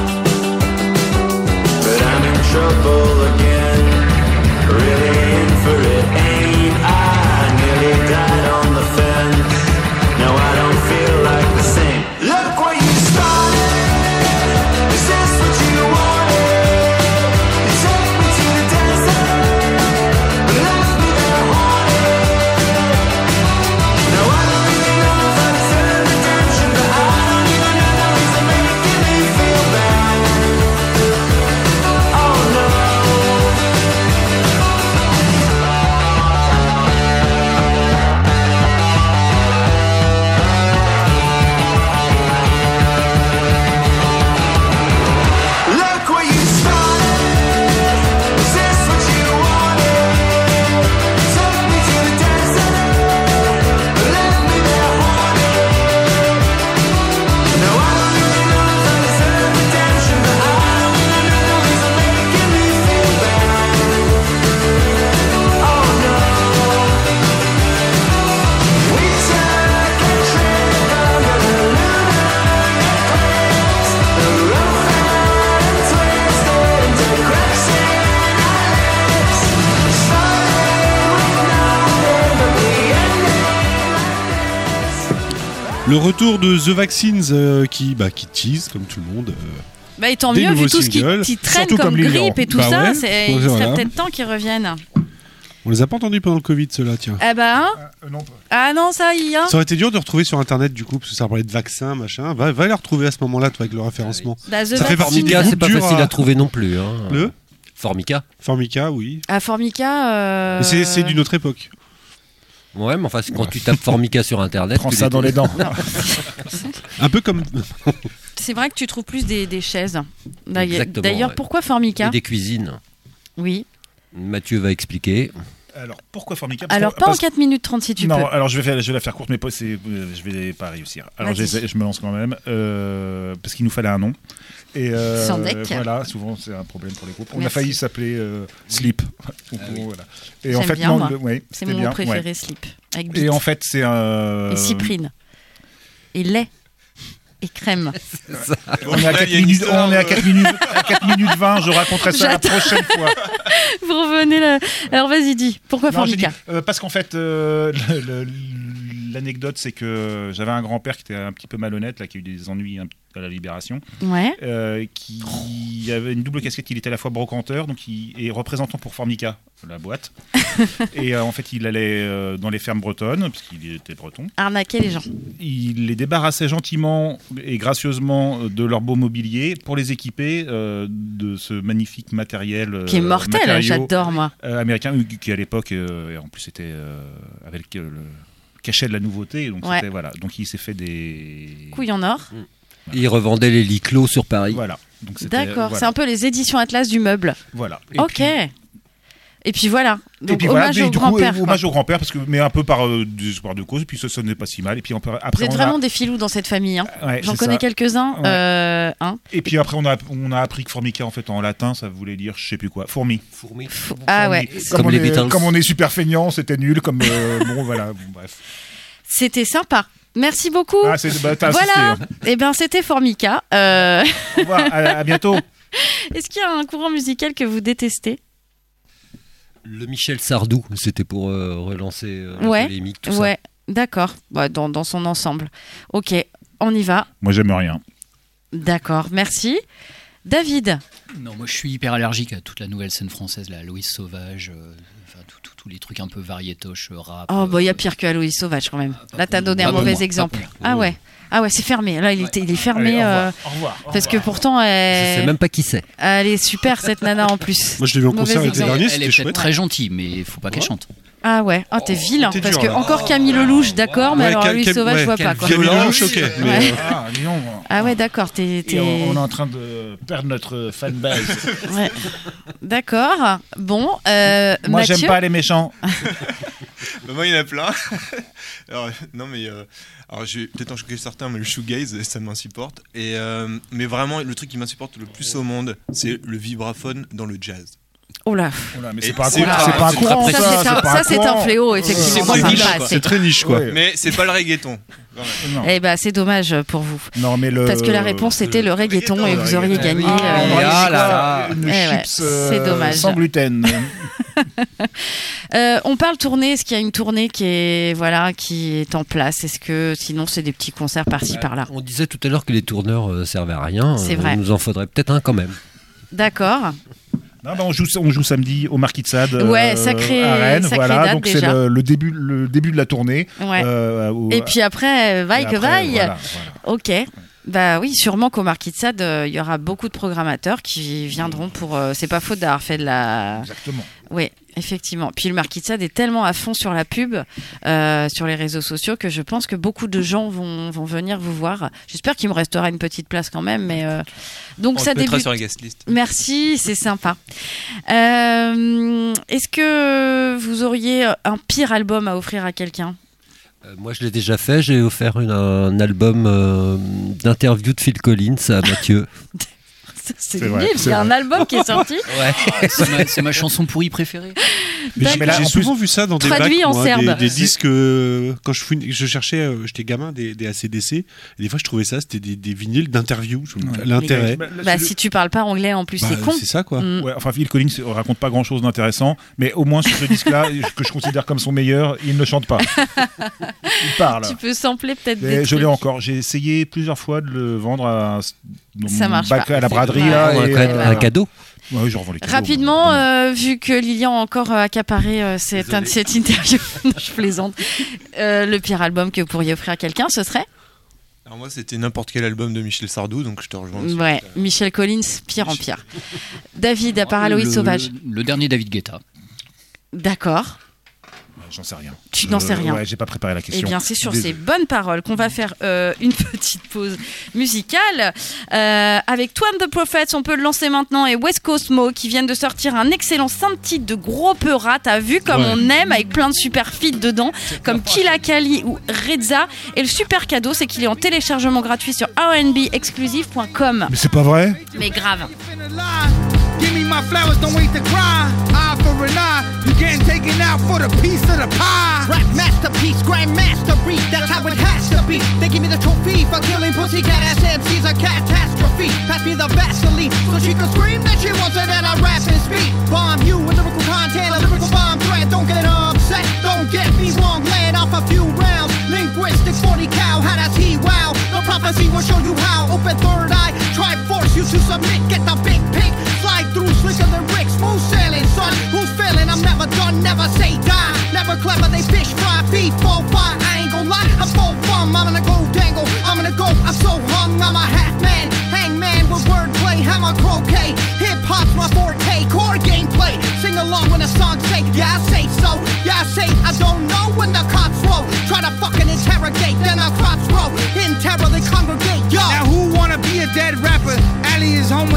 But I'm in trouble again, really in for it, ain't I? Nearly died on the fence. No, I don't feel like the same. Look what you started. Is this what you wanted? You took me to the desert, left me there haunted. Now I don't really know if I deserve redemption, but I don't even know the reason making me feel bad. Oh no. Look what you started. Is this what you wanted? Took me to the desert, left me there haunted. No, I don't really know if I deserve redemption, but I don't even know the reason making me feel bad. Oh no. We took a trip under the lunar eclipse. The road and twisted into cracks in our lips. Started with nothing, but we ended. Le retour de The Vaccines qui tease comme tout le monde. Bah, et tant Des mieux, vu nouveaux tout ce qui singles. traîne Surtout comme comme Lilian. grippe et tout Bah ça, ouais. il serait Voilà. peut-être temps qu'ils reviennent. On les a pas entendus pendant le Covid, ceux-là, tiens. Ah bah, hein Ah non, ça y est. Hein. Ça aurait été dur de retrouver sur internet du coup, parce que ça parlait de vaccins, machin. Va les retrouver à ce moment-là, toi, avec le référencement. Bah, The ça fait partie des Formica, c'est groupes pas durs facile à trouver non plus. Hein. Le Formica. Formica, oui. À Formica. Mais c'est d'une autre époque. Ouais, mais enfin, quand tu tapes Formica sur internet. Prends ça dans les dents. Un peu comme. C'est vrai que tu trouves plus des chaises. Exactement, D'ailleurs, ouais. pourquoi Formica Et des cuisines. Oui. Mathieu va expliquer. Alors, pourquoi Formica? Alors, pas en 4 minutes 30 si tu peux. Non, alors je vais la faire courte, mais je vais pas réussir. Alors, Vas-y. je me lance quand même, parce qu'il nous fallait un nom. Et Sans deck. voilà, souvent c'est un problème pour les groupes. On a Merci. failli s'appeler Sleep. Donc, voilà. Et en J'aime fait, bien, non, moi. ouais, C'est c'était mon bien, mot préféré, ouais. Sleep. Avec Et Beat. en fait, c'est un. Et cyprine. Et lait. Et crème. On est à 4 minutes, on est à 4 minutes 20, je raconterai ça la prochaine fois. Vous revenez là. Alors vas-y, dis. Pourquoi Non, j'ai Formica dit, parce qu'en fait, l'anecdote, c'est que j'avais un grand-père qui était un petit peu malhonnête, là, qui a eu des ennuis à la Libération, Ouais. qui avait une double casquette. Il était à la fois brocanteur, donc et représentant pour Formica, la boîte. Et en fait, il allait dans les fermes bretonnes, parce qu'il était breton. Arnaquer les gens. Il les débarrassait gentiment et gracieusement de leur beau mobilier pour les équiper de ce magnifique matériel. Qui est mortel, matériau, j'adore moi. Américain, qui à l'époque, en plus, était avec le cachet de la nouveauté. Donc, Ouais. voilà. Donc il s'est fait des Couilles en or. Il revendait les lits clos sur Paris. Voilà. Donc D'accord, c'est un peu les éditions Atlas du meuble. Voilà. Ok. Et puis voilà. Donc, et puis voilà, hommage et au du grand-père. coup, hommage au grand-père, mais un peu par désespoir de cause, et puis ça n'est pas si mal. Et puis après, Vous êtes vraiment des filous dans cette famille. Hein. Ouais, J'en c'est connais ça. quelques-uns. Ouais. Hein. Et puis après, on a appris que Formica, en fait, en latin, ça voulait dire, je sais plus quoi, fourmi. Ah ouais. Comme les Beatles. Comme on est super feignant, c'était nul. Comme bon, voilà, bon, bref. C'était sympa. Merci beaucoup. Ah, t'as voilà. assisté, hein. Eh bien, c'était Formica. Au revoir. À bientôt. Est-ce qu'il y a un courant musical que vous détestez? Le Michel Sardou, c'était pour relancer la Ouais. polémique, tout ça. Ouais. D'accord. Bah, dans son ensemble. Ok. On y va. Moi, j'aime rien. D'accord. Merci. David. Non, moi je suis hyper allergique à toute la nouvelle scène française, la Aloïs Sauvage, enfin, tous les trucs un peu variétoches, rap. Oh, bah, il y a pire que Aloïs Sauvage quand même. Là, t'as donné un Pas pour mauvais moi, exemple. pas pour Ah ouais. Ah ouais, c'est fermé. Là, il est fermé. Allez, au revoir. Parce que pourtant, Je sais même pas qui c'est. elle est super cette nana en plus. Moi, je l'ai vu en concert Mauvais l'été exemple. dernier, Elle c'était est peut-être chouette. très gentille, mais il faut pas qu'elle chante. Ah ouais, oh t'es vilain. t'es Parce dur, que là. encore Camille Lelouch, d'accord, mais Ouais, alors Cam- lui Cam- Sauvage, ouais, je vois pas quoi. Camille Lelouch, ok. Ouais. Mais, Ah, dis donc. Ah ouais, d'accord, Et on est en train de perdre notre fanbase. Ouais. D'accord. Bon, Moi, Mathieu. j'aime pas les méchants. Bah, moi, il y en a plein. Alors, non, mais alors, je vais peut-être en choquer certains, mais le shoegaze, ça m'insupporte. Et mais vraiment, le truc qui m'insupporte le plus au monde, c'est le vibraphone dans le jazz. Oh là. Mais Et c'est pas un c'est courant, ultra- c'est pas un c'est courant, très ça. Ça, c'est un fléau, effectivement. C'est Ça, moins ça niche, me quoi. passe. c'est très niche, quoi. Ouais. Mais c'est pas le reggaeton. Non. Eh ben, c'est dommage pour vous. Non, mais le. Parce que la réponse c'était le reggaeton et vous auriez gagné. Ah là là. Une Eh ouais, chips c'est dommage. sans gluten. On parle tournée. Est-ce qu'il y a une tournée qui est en place? Est-ce que sinon c'est des petits concerts par-ci par-là? On disait tout à l'heure que les tourneurs servaient à rien. C'est vrai. Il nous en faudrait peut-être un quand même. D'accord. Non, on joue samedi au Marquis de Sade Ouais, sacré- à Rennes. sacrée Voilà, date donc c'est déjà. le début de la tournée. Ouais. Et puis après, vaille que vaille. Voilà. Ok. Bah oui, sûrement qu'au Marquis de Sade, il y aura beaucoup de programmateurs qui viendront pour. C'est pas faute d'avoir fait de la. Exactement. Oui, effectivement. Puis le Marquis de Sade est tellement à fond sur la pub, sur les réseaux sociaux, que je pense que beaucoup de gens vont venir vous voir. J'espère qu'il me restera une petite place quand même, mais donc On ça te mettra débute. sur la guest list. Merci, c'est sympa. Est-ce que vous auriez un pire album à offrir à quelqu'un? Moi, je l'ai déjà fait. J'ai offert un album d'interview de Phil Collins à Mathieu. C'est vrai, nul, il y a un album qui est sorti. C'est ma chanson pourrie préférée. Mais j'ai Mais là, en souvent vu ça dans des Traduit bacs, en moi, serbe. des disques. Quand je cherchais, j'étais gamin, des ACDC. Et des fois, je trouvais ça, c'était des vinyles d'interview. L'intérêt. Bah, si tu parles pas anglais en plus, c'est con. C'est ça, quoi. Mm. Ouais, enfin, Phil Collins raconte pas grand-chose d'intéressant, mais au moins sur ce disque-là, que je considère comme son meilleur, il ne chante pas. Il parle. Tu peux sampler peut-être Mais des je l'ai trucs. encore. J'ai essayé plusieurs fois de le vendre dans Ça mon marche bac pas. à la braderie. Ouais. là, Ouais, et, quand même, un cadeau. Ouais, je revends les cadeaux. Rapidement, vu que Lilian a encore accaparé cette interview, non, je plaisante, le pire album que vous pourriez offrir à quelqu'un, ce serait Alors moi, c'était n'importe quel album de Michel Sardou, donc je te rejoins. dessus. ouais, Michel Collins, pire en pire. David, à part Aloïs Sauvage. Le dernier David Guetta. D'accord. J'en sais rien. Tu n'en sais rien. Ouais, j'ai pas préparé la question. Eh bien, c'est sur Désolé. ces bonnes paroles qu'on va faire une petite pause musicale. Avec Twan the Prophets, on peut le lancer maintenant, et West Coast Mo qui viennent de sortir un excellent 5 titres de gros peurat. T'as vu comme Ouais. on aime, avec plein de super feats dedans, comme Killa Kali ou Reza. Et le super cadeau, c'est qu'il est en téléchargement gratuit sur rnbexclusive.com. Mais c'est pas vrai. Mais grave. Give me my flowers, don't wait to cry. Eye for an eye, you getting taken out for the piece of the pie. Rap masterpiece, grand mastery, that's how it has to be. They give me the trophy for killing pussycat ass MCs, a catastrophe. Pass me the Vaseline, so she can scream that she wants it and I rap and speak. Bomb you with lyrical content, a lyrical bomb threat. Don't get upset, don't get me wrong, laying off a few rounds. Linguistic 40 cal, how does he wow? No prophecy will show you how. Open third eye, try force you to submit, get the big pick. Slide through slicker than Rick, smooth sailing, son. Who's failing? I'm never done, never say die. Never clever, they fish fry, feed, fall, fire. I ain't gon' lie, I'm full fun. I'm gonna go dangle, I'm gonna go, I'm so hung. I'm a half man, hangman with wordplay, hammer croquet. Hip hop's my forte, core gameplay. Sing along when the song say, yeah, I say so. Yeah, I say, I don't know when the cops roll. Try to fucking interrogate, then the crops grow. In terror, they congregate, yo. Now who wanna be a dead rapper? Ali is home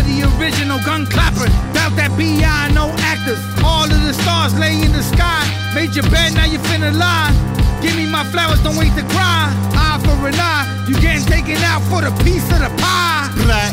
original gun clapper. Bout that B.I. no actors. All of the stars lay in the sky. Made your bed, now you finna lie. Give me my flowers, don't wait to cry. Eye for an eye, you getting taken out for the piece of the pie. Black,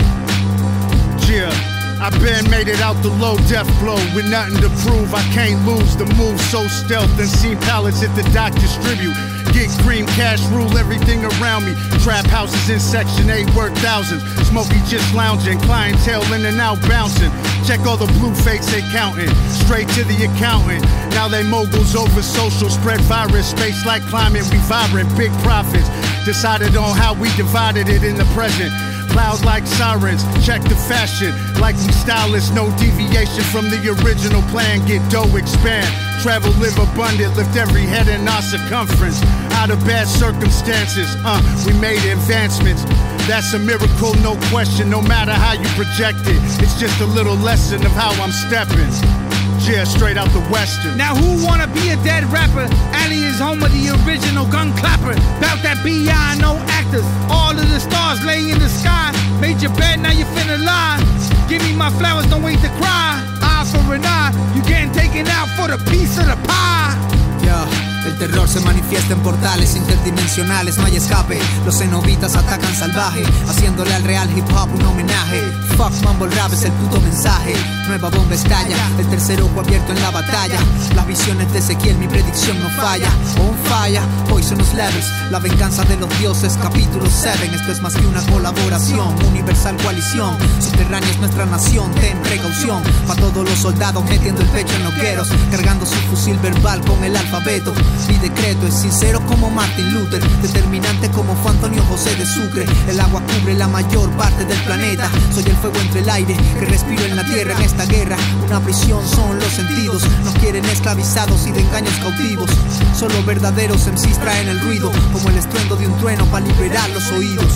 yeah. I been made it out the low death blow with nothing to prove. I can't lose the move so stealth and seen pallets at the dock distribute. Get cream, cash rule everything around me. Trap houses in Section 8 worth thousands. Smokey just lounging, clientele in and out bouncing. Check all the blue fakes they counting. Straight to the accountant. Now they moguls over social, spread virus. Space like climate, we vibrant, big profits. Decided on how we divided it in the present. Clouds like sirens, check the fashion. Like we stylists, no deviation from the original plan. Get dough, expand, travel, live abundant. Lift every head in our circumference. Out of bad circumstances, we made advancements. That's a miracle, no question, no matter how you project it. It's just a little lesson of how I'm stepping. Yeah, straight out the western. Now who wanna be a dead rapper? Alley is home of the original gun clapper. Bout that B.I. no actors. All of the stars lay in the sky. Made your bed, now you finna lie. Give me my flowers, don't wait to cry. Eye for an eye, you getting taken out for the piece of the pie. Yeah. El terror se manifiesta en portales interdimensionales, no hay escape. Los cenobitas atacan salvaje, haciéndole al real hip hop un homenaje. Fuck mumble rap es el puto mensaje. Nueva bomba estalla, el tercer ojo abierto en la batalla. Las visiones de Ezequiel, mi predicción no falla. On fire, poisonous levels, la venganza de los dioses, capítulo 7. Esto es más que una colaboración, universal coalición. Subterránea es nuestra nación, ten precaución. Pa' todos los soldados metiendo el pecho en los gueros, cargando su fusil verbal con el alfabeto. Mi decreto es sincero como Martin Luther, determinante como fue Antonio José de Sucre. El agua cubre la mayor parte del planeta. Soy el fuego entre el aire que respiro en la tierra. En esta guerra una prisión son los sentidos. Nos quieren esclavizados y de engaños cautivos. Solo verdaderos MCs traen el ruido, como el estruendo de un trueno para liberar los oídos.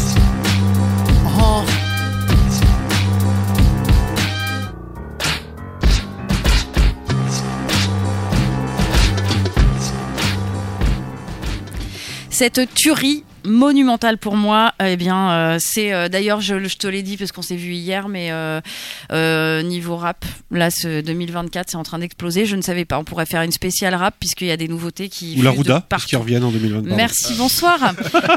Cette tuerie monumentale pour moi, eh bien, c'est d'ailleurs, je te l'ai dit parce qu'on s'est vu hier, mais niveau rap, là, ce 2024, c'est en train d'exploser. Je ne savais pas. On pourrait faire une spéciale rap puisqu'il y a des nouveautés qui. Ou la Rouda, parce qu'ils reviennent en 2024. Merci, bonsoir.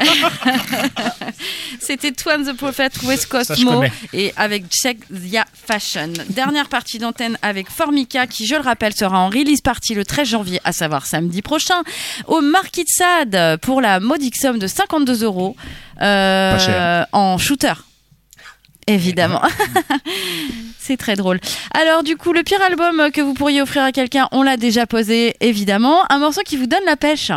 C'était Twan the Prophet, West Coast Mo, et avec Check the Fashion. Dernière partie d'antenne avec Formica, qui, je le rappelle, sera en release party le 13 janvier, à savoir samedi prochain, au Market Sad pour la modique somme de 52 € en shooter. Évidemment. C'est très drôle. Alors du coup, le pire album que vous pourriez offrir à quelqu'un, on l'a déjà posé, évidemment. Un morceau qui vous donne la pêche.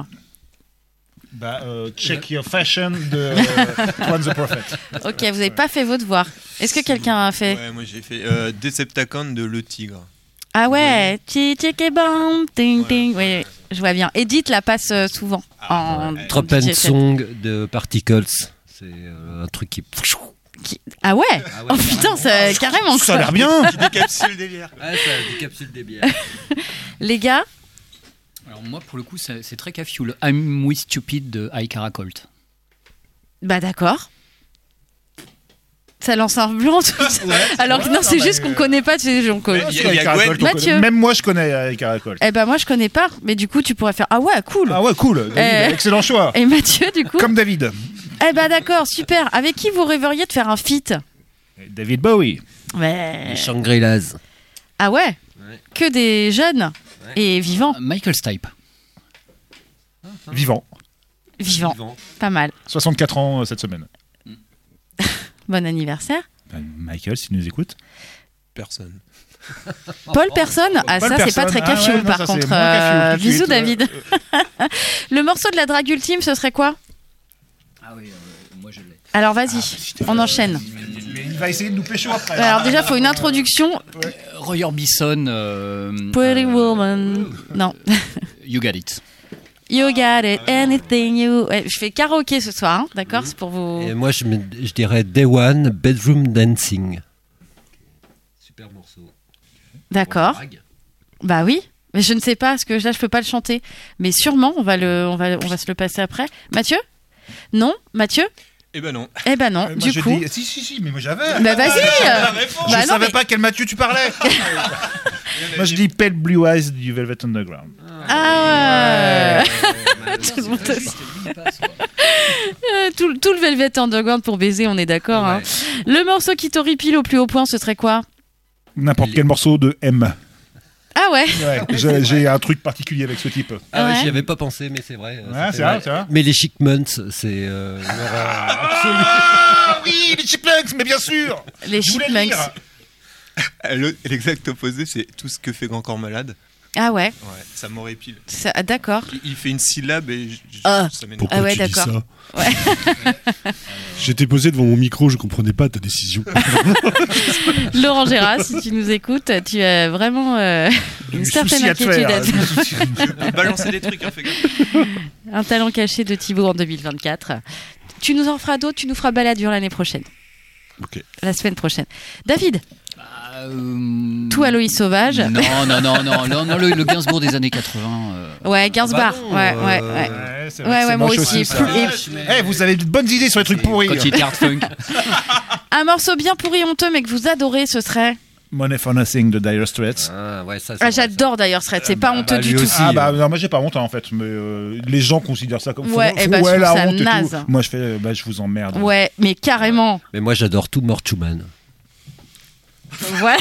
Check Your Fashion de Twan the Prophet. Ok, vous n'avez pas fait vos devoirs. Est-ce que quelqu'un a fait? Ouais, moi j'ai fait Decepticon de Le Tigre. Ah ouais, check et bam, ting ting. Oui, je vois bien. Edith la passe souvent. Drop and Song de Particles. C'est un truc qui... Ah ouais, oh putain, ça, carrément. Ça a l'air bien. Tu décapsules des bières. Ouais, ça décapsule des bières. Les gars? Alors moi, pour le coup, c'est très cafioul. I'm We Stupid de High Caracolt. Bah d'accord. Ça lance un blanc tout ça. Ouais, alors que non, c'est juste qu'on connaît pas ces gens. Mathieu. Même moi je connais Caracolt. Eh ben moi je connais pas, mais du coup tu pourrais faire ah ouais cool. Ah ouais cool. David, excellent choix. Et Mathieu du coup. Comme David. Eh ben d'accord, super. Avec qui vous rêveriez de faire un feat? David Bowie. Ouais. Les Shangri-Las. Ah ouais. Que des jeunes et vivants. Michael Stipe. Vivant. Pas mal. 64 ans cette semaine. Bon anniversaire. Michael, s'il nous écoute. Personne. Paul Personne. Ah Paul ça Personne. c'est pas très cafioul par ça, contre. Bisous David. Le morceau de la drague ultime, ce serait quoi? Ah oui, moi je l'ai. Alors vas-y, on enchaîne. Mais il va essayer de nous pécho après. Alors déjà, il faut une introduction. Roy Orbison. Pretty Woman. Non. You Got It. You got it, anything you... Ouais, je fais karaoké ce soir, hein, d'accord? C'est pour vous... Et moi, je dirais Day One, Bedroom Dancing. Super morceau. D'accord. Bah oui, mais je ne sais pas, parce que là, je peux pas le chanter. Mais sûrement, on va se le passer après. Mathieu? Non? Mathieu? Eh ben non. Eh ben non, Moi, du je coup. dis- Si, mais moi j'avais. Bah vas-y. Je Bah non, savais mais- pas quel Mathieu tu parlais. Moi je dis Pale Blue Eyes du Velvet Underground. Ah ouais. Tout le monde tout le Velvet Underground pour baiser, on est d'accord. Hein. Le morceau qui t'horripile au plus haut point, ce serait quoi? N'importe quel morceau de M. Ah ouais. J'ai un truc particulier avec ce type. Ah ouais, Ouais. j'y avais pas pensé, mais c'est vrai. c'est vrai, c'est vrai. Mais les Chic Months, c'est une horreur absolue. Ah oui, les Chipmunks, mais bien sûr. Les Je voulais Chipmunks. Et l'exact opposé, c'est tout ce que fait Grand Corps Malade. Ah ouais. Ouais, ça m'horripile. Ah, d'accord. Il fait une syllabe et Ah. ça m'énerve. Pourquoi Ah ouais, tu dis d'accord. ça Ouais. J'étais posé devant mon micro, je comprenais pas ta décision. Laurent Gérard, si tu nous écoutes, tu as vraiment une certaine souci à te inquiétude faire, à te- Je peux balancer des trucs, hein, fais gaffe. Un talent caché de Thibaut en 2024. Tu nous en feras d'autres, tu nous feras Balladur l'année prochaine. Ok. La semaine prochaine. David, tout à Loïs Sauvage. Non, le Gainsbourg des années 80. Ouais, Gainsbourg. Ouais. C'est Ouais, c'est moi moche aussi. ça. Et- Vous avez de bonnes idées sur les trucs pourris. Quand il était hard funk. Un morceau bien pourri honteux, mais que vous adorez, ce serait. Money for Nothing de Dire Straits. Ah ouais, ça. Ah, j'adore d'ailleurs Straits, c'est pas honteux du lui tout. aussi. Ah bah non, moi j'ai pas honte hein, en fait, mais les gens considèrent ça comme Ouais, eh ben, je trouve la ça honte et naze. tout. Moi je fais je vous emmerde. Ouais, mais carrément. Mais moi, j'adore tout Mort Schumann. Voilà.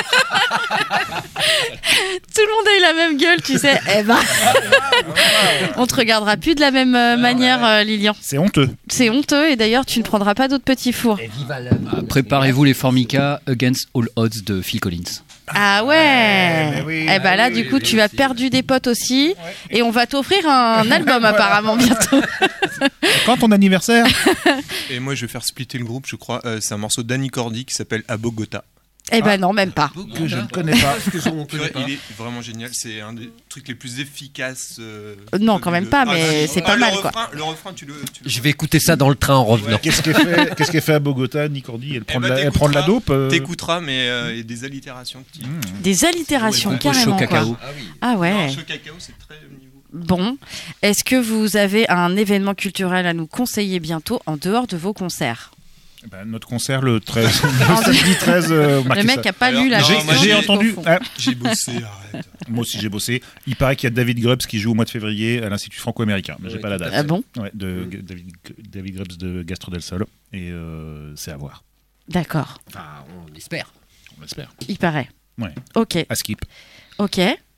Tout le monde a eu la même gueule, tu sais. Eh ben, on te regardera plus de la même manière, Lilian. C'est honteux. C'est honteux et d'ailleurs, tu ne prendras pas d'autres petits fours. Préparez-vous les Formica Against All Odds de Phil Collins. Ah ouais. mais oui, Eh ben là, du coup, tu as perdu des potes aussi, et on va t'offrir un album apparemment bientôt. Quand ton anniversaire? Et moi, je vais faire splitter le groupe, je crois. C'est un morceau d'Annie Cordy qui s'appelle À Bogota. Eh ben non, même pas. Que je ne connais pas. Il est vraiment génial. C'est un des trucs les plus efficaces. Non, quand même pas, mais c'est pas mal, quoi. Le refrain, tu le. Je vais écouter ça dans le train en revenant. Qu'est-ce qu'elle fait à Bogota, Nicordi? Elle prend de la dope. T'écouteras, mais il y a des allitérations. Des allitérations, carrément. Chaud Quoi. cacao. Ah ouais. Chaud cacao, c'est très niveau. Bon, est-ce que vous avez un événement culturel à nous conseiller bientôt en dehors de vos concerts? Notre concert le 13, le samedi 13. Le mec a pas lu la chanson. J'ai entendu. J'ai bossé, arrête. Moi aussi j'ai bossé. Il paraît qu'il y a David Grubbs qui joue au mois de février à l'Institut franco-américain, mais j'ai pas la date. Ah bon? Ouais, de David Grubbs de Gastro del Sol, et c'est à voir. D'accord. Enfin, on espère. On l'espère. Il paraît. Ouais. Ok. À skip. Ok.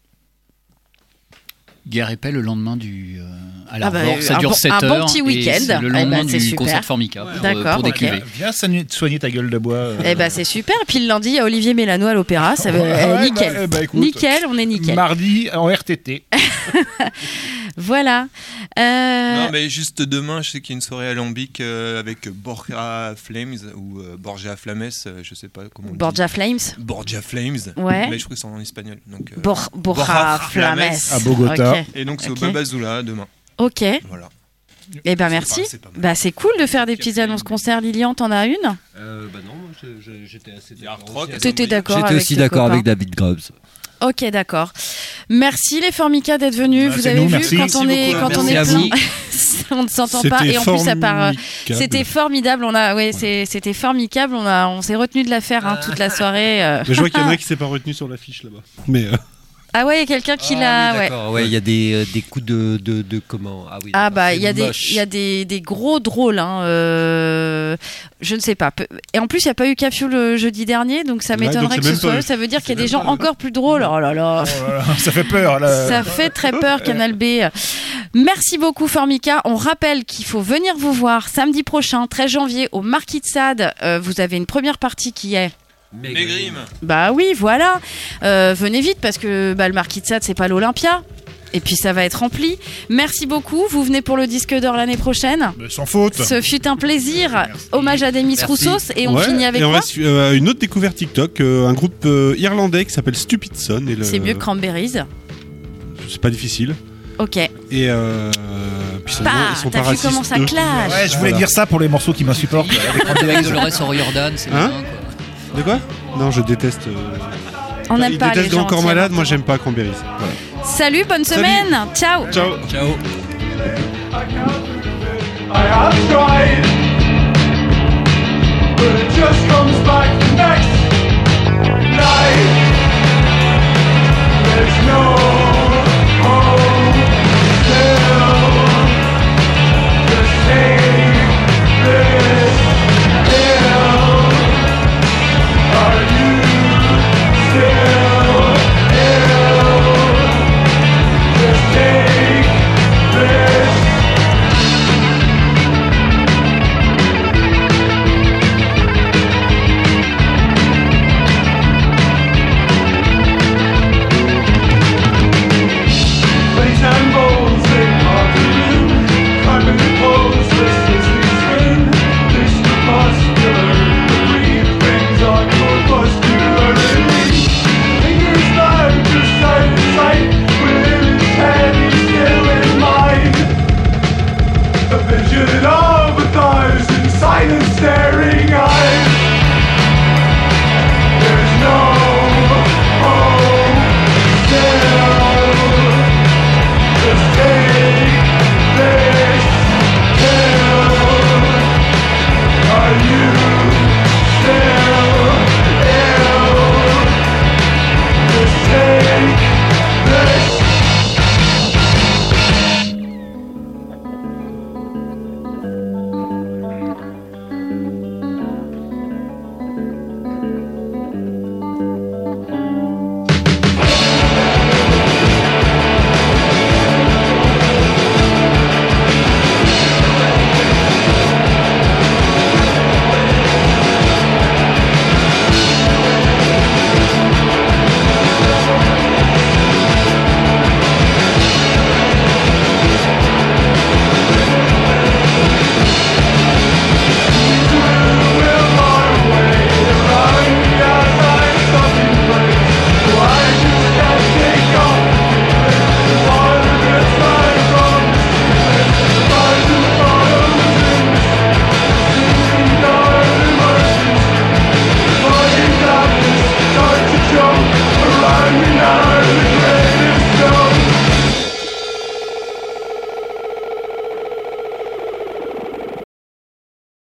Guerre et paix le lendemain à l'Arvor, ça un dure bon- 7 un bon heures. petit et week-end. c'est le Eh ben, lendemain c'est du super. concert Formica D'accord, pour des ok. cuvées. Viens soigner ta gueule de bois. Eh ben c'est super. Puis le lundi, il y a Olivier Mélano à l'Opéra. Ça va Ouais, nickel. écoute, Nickel, on est nickel. Mardi en RTT. Voilà. Non, mais juste demain, je sais qu'il y a une soirée alambic avec Borja Flames ou Borja Flames, je sais pas comment on dit. Borja Flames. Borja Flames. Ouais. Mais je crois que c'est en espagnol. Donc, Borja Flames. À Bogota. Ok. Et donc c'est Ok. au Babazoula demain. Ok. Voilà. Eh ben merci. C'est pas mal. Bah c'est cool de faire des petites annonces concerts. Lilian, t'en as une? Bah non, moi, j'étais assez d'accord. T'étais d'accord J'étais avec aussi tes d'accord copains. avec David Grubbs. Ok, d'accord. Merci les Formica d'être venus. Bah, Vous c'est avez nous, vu merci. quand on est Merci quand on beaucoup. est Merci à plein, on ne s'entend pas C'était et en plus ça part. formidable. C'était formidable. C'était formidable. On s'est retenu de la faire toute la soirée. Mais je vois qu'il y en a qui s'est pas retenu sur l'affiche là-bas. Mais Ah ouais, il y a quelqu'un qui l'a. Ouais. D'accord, ouais, il y a des coups de comment. Ah oui. Ah d'accord, bah c'est il y a moche. des gros drôles hein, je ne sais pas et en plus il n'y a pas eu Capsule le jeudi dernier donc ça Ouais, m'étonnerait donc que c'est ce même soit pas- eux. Ça veut dire qu'il y a des gens encore plus drôles. Oh là là. Oh là là, ça fait peur là. Ça fait très peur, Canal B. Merci beaucoup, Formica. On rappelle qu'il faut venir vous voir samedi prochain, 13 janvier, au Marquis de Sade. Vous avez une première partie qui est. Maigrim. Bah oui, voilà. Venez vite parce que le Marquis de Sade, c'est pas l'Olympia. Et puis ça va être rempli. Merci beaucoup. Vous venez pour le disque d'or l'année prochaine. Mais sans faute. Ce fut un plaisir. Hommage à Demis Merci. Roussos. Et on ouais, finit avec et on quoi va une autre découverte TikTok, un groupe irlandais qui s'appelle Stupid Son. Et C'est mieux que Cranberries. C'est pas difficile. Ok. Et puis ils sont t'as pas vu racistes. comment ça eux. clash Ouais, je voulais dire ça pour les morceaux qui m'insupportent. Avec Dolores O'Riordan, c'est Hein bien, quoi. De quoi? Non, je déteste. On n'aime Ils pas les détestent gens Grand Corps entiers. Malade, moi j'aime pas Cranberries. Voilà. Salut, bonne Salut. semaine. Ciao. Ciao. Ciao. I have tried. but it just comes back the next night. There's no